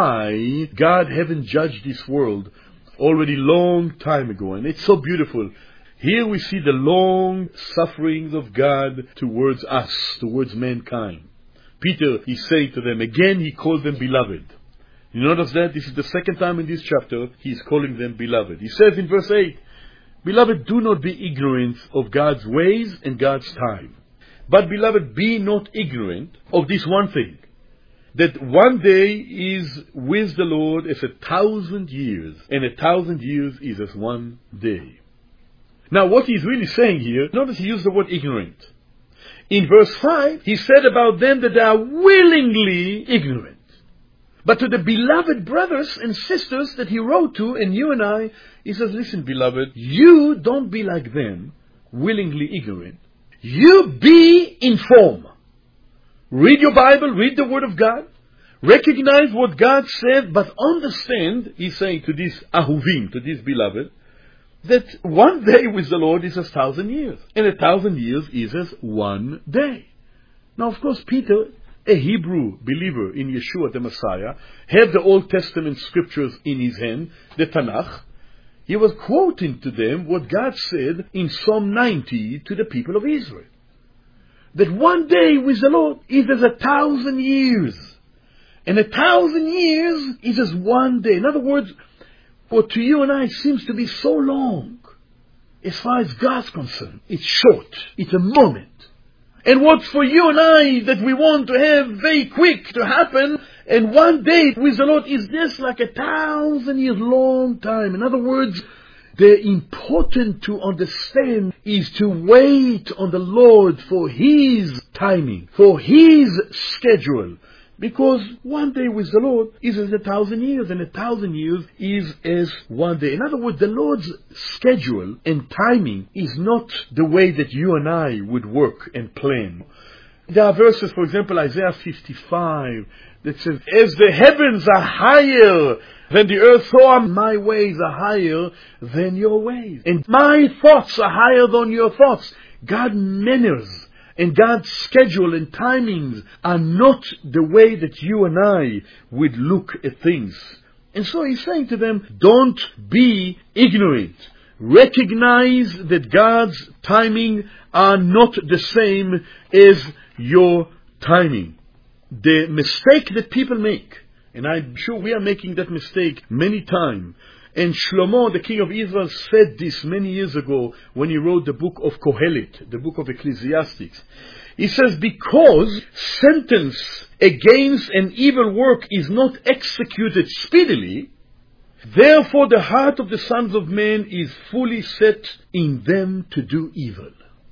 why God haven't judged this world already long time ago. And it's so beautiful. Here we see the long sufferings of God towards us, towards mankind. Peter is saying to them, again he called them beloved. You notice that? This is the second time in this chapter he is calling them beloved. He says in verse eight, beloved, do not be ignorant of God's ways and God's time. But beloved, be not ignorant of this one thing, that one day is with the Lord as a thousand years, and a thousand years is as one day. Now what he's really saying here, notice he used the word ignorant. In verse five, he said about them that they are willingly ignorant. But to the beloved brothers and sisters that he wrote to, and you and I, he says, listen beloved, you don't be like them, willingly ignorant. You be informed. Read your Bible, read the Word of God, recognize what God said, but understand, he's saying to these ahuvim, to these beloved, that one day with the Lord is a thousand years, and a thousand years is as one day. Now, of course, Peter, a Hebrew believer in Yeshua the Messiah, had the Old Testament scriptures in his hand, the Tanakh. He was quoting to them what God said in Psalm ninety to the people of Israel. That one day with the Lord is as a thousand years. And a thousand years is as one day. In other words, what to you and I seems to be so long, as far as God's concerned, it's short. It's a moment. And what for you and I that we want to have very quick to happen, and one day with the Lord is this like a thousand years long time. In other words, the important to understand is to wait on the Lord for His timing, for His schedule. Because one day with the Lord is as a thousand years, and a thousand years is as one day. In other words, the Lord's schedule and timing is not the way that you and I would work and plan. There are verses, for example, Isaiah fifty-five, that says, as the heavens are higher than the earth, so are my ways are higher than your ways. And my thoughts are higher than your thoughts. God's manners and God's schedule and timings are not the way that you and I would look at things. And so he's saying to them, don't be ignorant. Recognize that God's timing are not the same as your timing. The mistake that people make, and I'm sure we are making that mistake many times, and Shlomo, the king of Israel, said this many years ago when he wrote the book of Kohelet, the book of Ecclesiastes. He says, because sentence against an evil work is not executed speedily, therefore the heart of the sons of men is fully set in them to do evil.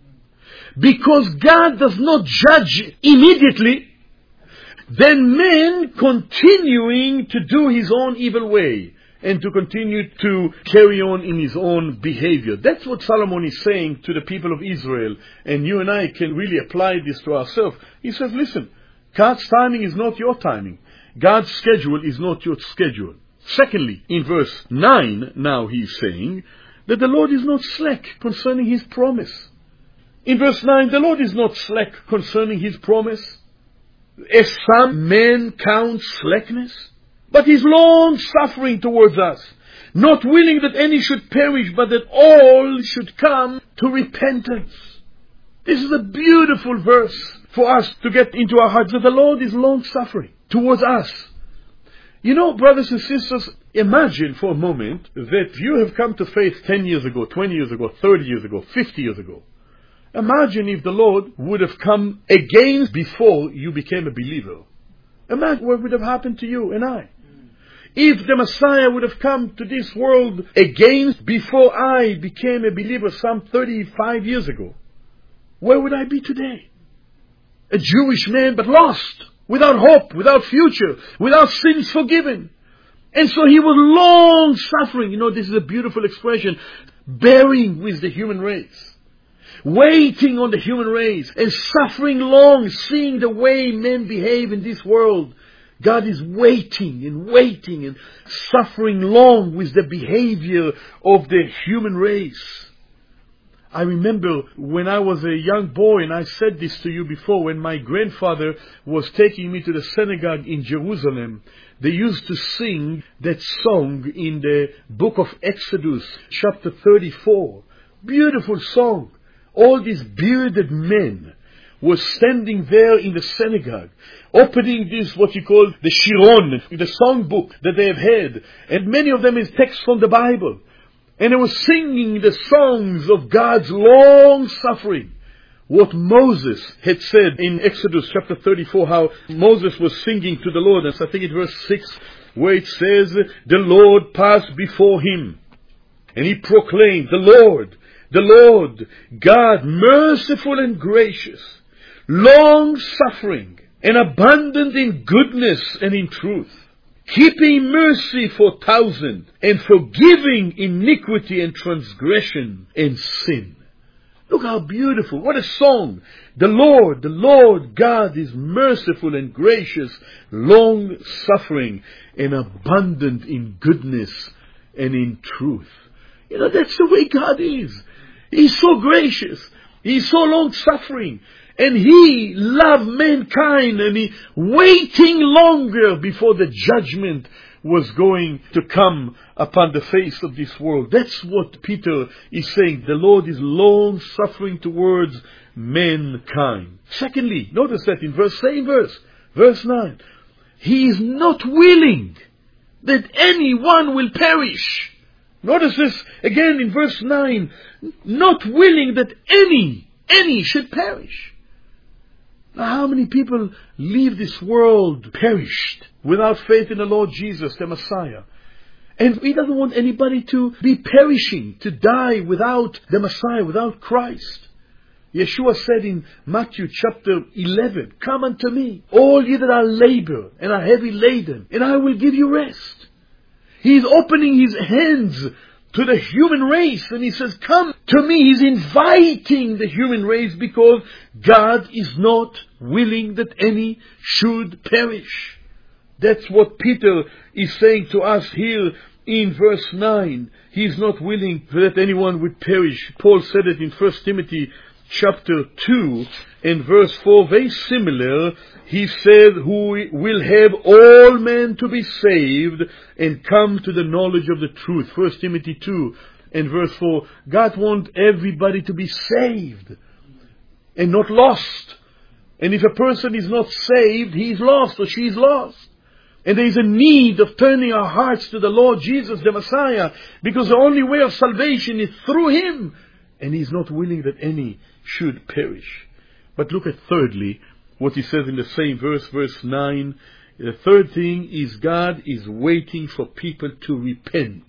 Because God does not judge immediately, then man continuing to do his own evil way. and to continue to carry on in his own behavior. That's what Solomon is saying to the people of Israel. And you and I can really apply this to ourselves. He says, listen, God's timing is not your timing. God's schedule is not your schedule. Secondly, in verse nine, now he's saying that the Lord is not slack concerning his promise. In verse nine, the Lord is not slack concerning his promise, as some men count slackness, but he's long suffering towards us, not willing that any should perish, but that all should come to repentance. This is a beautiful verse for us to get into our hearts, that the Lord is long suffering towards us. You know, brothers and sisters, imagine for a moment that you have come to faith ten years ago, twenty years ago, thirty years ago, fifty years ago. Imagine if the Lord would have come again before you became a believer. Imagine what would have happened to you and I. If the Messiah would have come to this world again before I became a believer some thirty-five years ago, where would I be today? A Jewish man, but lost, without hope, without future, without sins forgiven. And so he was long suffering. You know, this is a beautiful expression. Bearing with the human race. Waiting on the human race. And suffering long, seeing the way men behave in this world. God is waiting and waiting and suffering long with the behavior of the human race. I remember when I was a young boy, and I said this to you before, when my grandfather was taking me to the synagogue in Jerusalem, they used to sing that song in the book of Exodus, chapter thirty-four. Beautiful song. All these bearded men were standing there in the synagogue, opening this, what you call the Shiron, the songbook that they have had. And many of them is text from the Bible. And they were singing the songs of God's long suffering. What Moses had said in Exodus chapter thirty-four, how Moses was singing to the Lord. And so I think in verse six, where it says, the Lord passed before him. And he proclaimed, the Lord, the Lord, God, merciful and gracious, long suffering, and abundant in goodness and in truth, keeping mercy for thousands, and forgiving iniquity and transgression and sin. Look how beautiful. What a song. The Lord, the Lord God is merciful and gracious, long suffering, and abundant in goodness and in truth. You know, that's the way God is. He's so gracious. He's so long suffering. And He loved mankind, and He waiting longer before the judgment was going to come upon the face of this world. That's what Peter is saying. The Lord is long suffering towards mankind. Secondly, notice that in verse, same verse, verse nine. He is not willing that anyone will perish. Notice this again in verse nine. Not willing that any, any should perish. Now, how many people leave this world perished without faith in the Lord Jesus, the Messiah? And He doesn't want anybody to be perishing, to die without the Messiah, without Christ. Yeshua said in Matthew chapter eleven, come unto me, all ye that are labor and are heavy laden, and I will give you rest. He is opening His hands to the human race, and He says, come to me. He's inviting the human race because God is not willing that any should perish. That's what Peter is saying to us here in verse nine. He is not willing that anyone would perish. Paul said it in First Timothy chapter two and verse four, very similar. He said, who will have all men to be saved and come to the knowledge of the truth. First Timothy two and verse four. God wants everybody to be saved and not lost. And if a person is not saved, he is lost or she is lost. And there is a need of turning our hearts to the Lord Jesus, the Messiah, because the only way of salvation is through Him. And He is not willing that any should perish. But look at thirdly, what He says in the same verse, verse nine. The third thing is God is waiting for people to repent.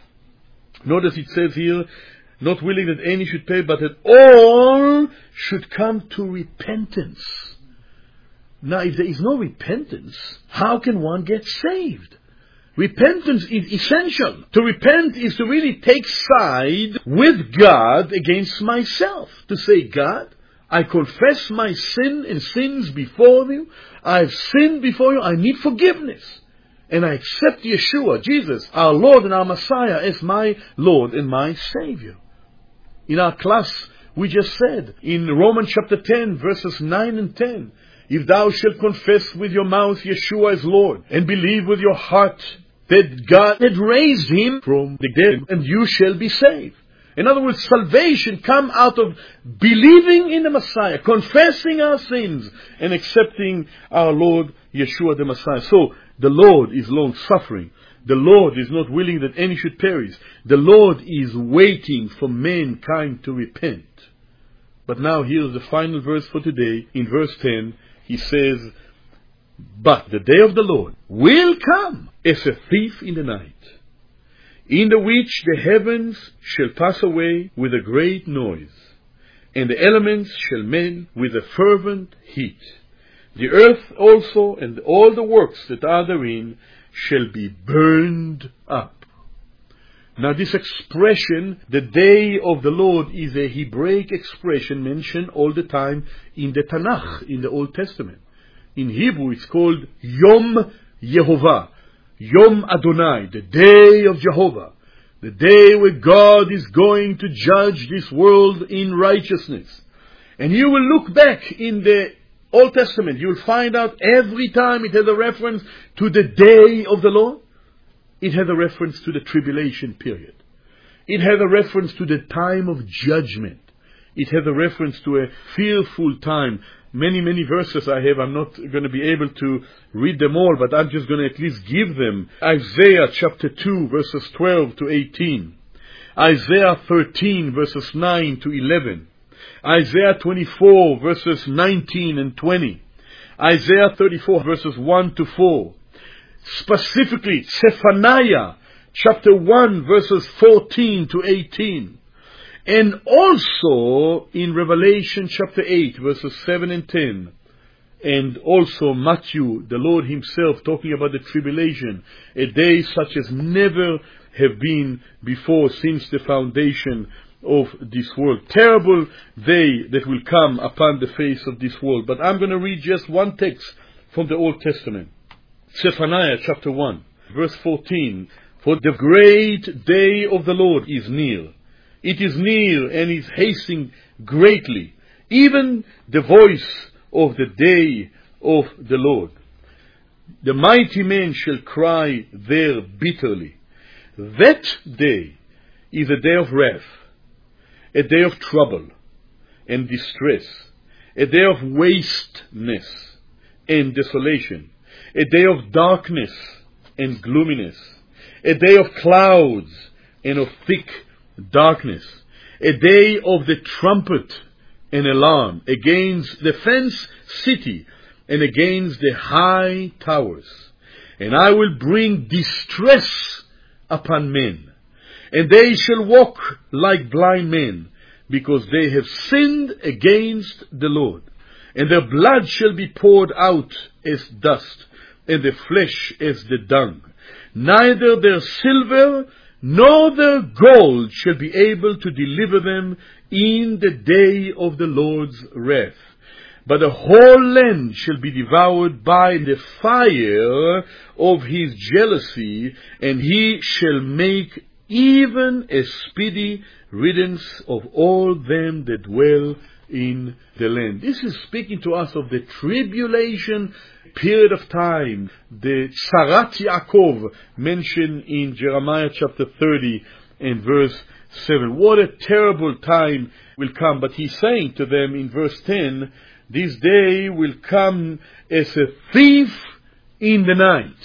Notice it says here, not willing that any should perish, but that all should come to repentance. Now, if there is no repentance, how can one get saved? Repentance is essential. To repent is to really take side with God against myself. To say, God, I confess my sin and sins before you. I've sinned before you. I need forgiveness. And I accept Yeshua, Jesus, our Lord and our Messiah, as my Lord and my Savior. In our class, we just said, in Romans chapter ten, verses nine and ten, if thou shalt confess with your mouth Yeshua as Lord, and believe with your heart that God had raised him from the dead, and you shall be saved. In other words, salvation comes out of believing in the Messiah, confessing our sins, and accepting our Lord Yeshua the Messiah. So, the Lord is long-suffering. The Lord is not willing that any should perish. The Lord is waiting for mankind to repent. But now here's the final verse for today. In verse ten, he says, but the day of the Lord will come as a thief in the night, in the which the heavens shall pass away with a great noise, and the elements shall melt with a fervent heat. The earth also and all the works that are therein shall be burned up. Now this expression, the day of the Lord, is a Hebraic expression mentioned all the time in the Tanakh, in the Old Testament. In Hebrew it's called Yom Yehovah, Yom Adonai, the day of Jehovah, the day where God is going to judge this world in righteousness. And you will look back in the Old Testament, you will find out every time it has a reference to the day of the Lord, it has a reference to the tribulation period. It has a reference to the time of judgment. It has a reference to a fearful time. Many, many verses I have. I'm not going to be able to read them all, but I'm just going to at least give them. Isaiah chapter two, verses twelve to eighteen. Isaiah thirteen, verses nine to eleven. Isaiah twenty-four, verses nineteen and twenty. Isaiah thirty-four, verses one to four. Specifically, Zephaniah chapter one, verses fourteen to eighteen. And also in Revelation chapter eight, verses seven and ten. And also Matthew, the Lord himself, talking about the tribulation, a day such as never have been before since the foundation of this world. Terrible day that will come upon the face of this world. But I'm going to read just one text from the Old Testament. Zephaniah chapter one, verse fourteen. For the great day of the Lord is near. It is near and is hastening greatly, even the voice of the day of the Lord. The mighty men shall cry there bitterly. That day is a day of wrath, a day of trouble and distress, a day of wasteness and desolation, a day of darkness and gloominess, a day of clouds and of thick darkness, a day of the trumpet and alarm against the fenced city and against the high towers. And I will bring distress upon men, and they shall walk like blind men, because they have sinned against the Lord. And their blood shall be poured out as dust, and their flesh as the dung. Neither their silver nor their gold shall be able to deliver them in the day of the Lord's wrath. But the whole land shall be devoured by the fire of his jealousy, and he shall make even a speedy riddance of all them that dwell in the land. This is speaking to us of the tribulation period of time, the Tzarat Yaakov mentioned in Jeremiah chapter thirty and verse seven. What a terrible time will come. But he's saying to them in verse ten, this day will come as a thief in the night.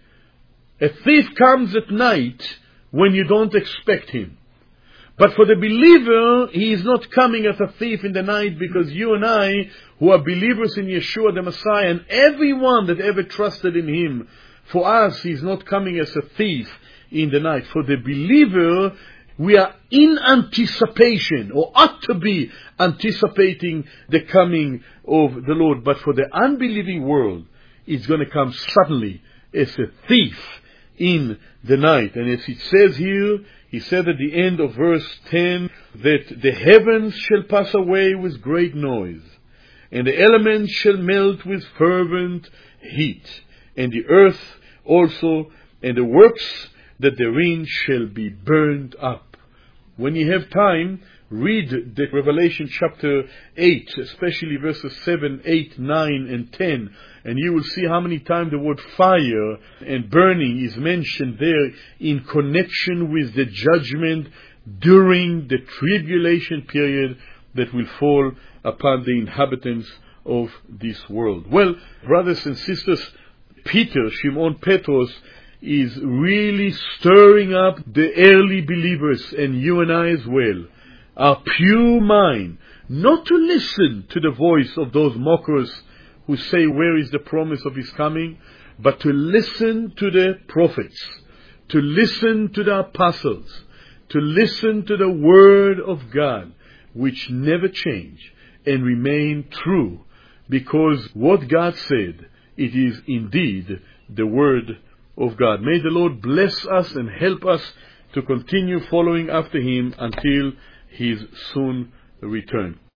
A thief comes at night when you don't expect him. But for the believer, he is not coming as a thief in the night, because you and I, who are believers in Yeshua the Messiah, and everyone that ever trusted in him, for us, he's not coming as a thief in the night. For the believer, we are in anticipation, or ought to be anticipating the coming of the Lord. But for the unbelieving world, it's going to come suddenly as a thief in the night. And as it says here, he said at the end of verse ten, that the heavens shall pass away with great noise, and the elements shall melt with fervent heat, and the earth also, and the works that therein shall be burned up. When you have time, read the Revelation chapter eight, especially verses seven, eight, nine, and ten, and you will see how many times the word fire and burning is mentioned there in connection with the judgment during the tribulation period that will fall upon the inhabitants of this world. Well, brothers and sisters, Peter, Shimon Petros, is really stirring up the early believers, and you and I as well, our pure mind, not to listen to the voice of those mockers who say, where is the promise of his coming? But to listen to the prophets, to listen to the apostles, to listen to the word of God, which never change and remain true, because what God said, it is indeed the word of God. May the Lord bless us and help us to continue following after him until his soon return.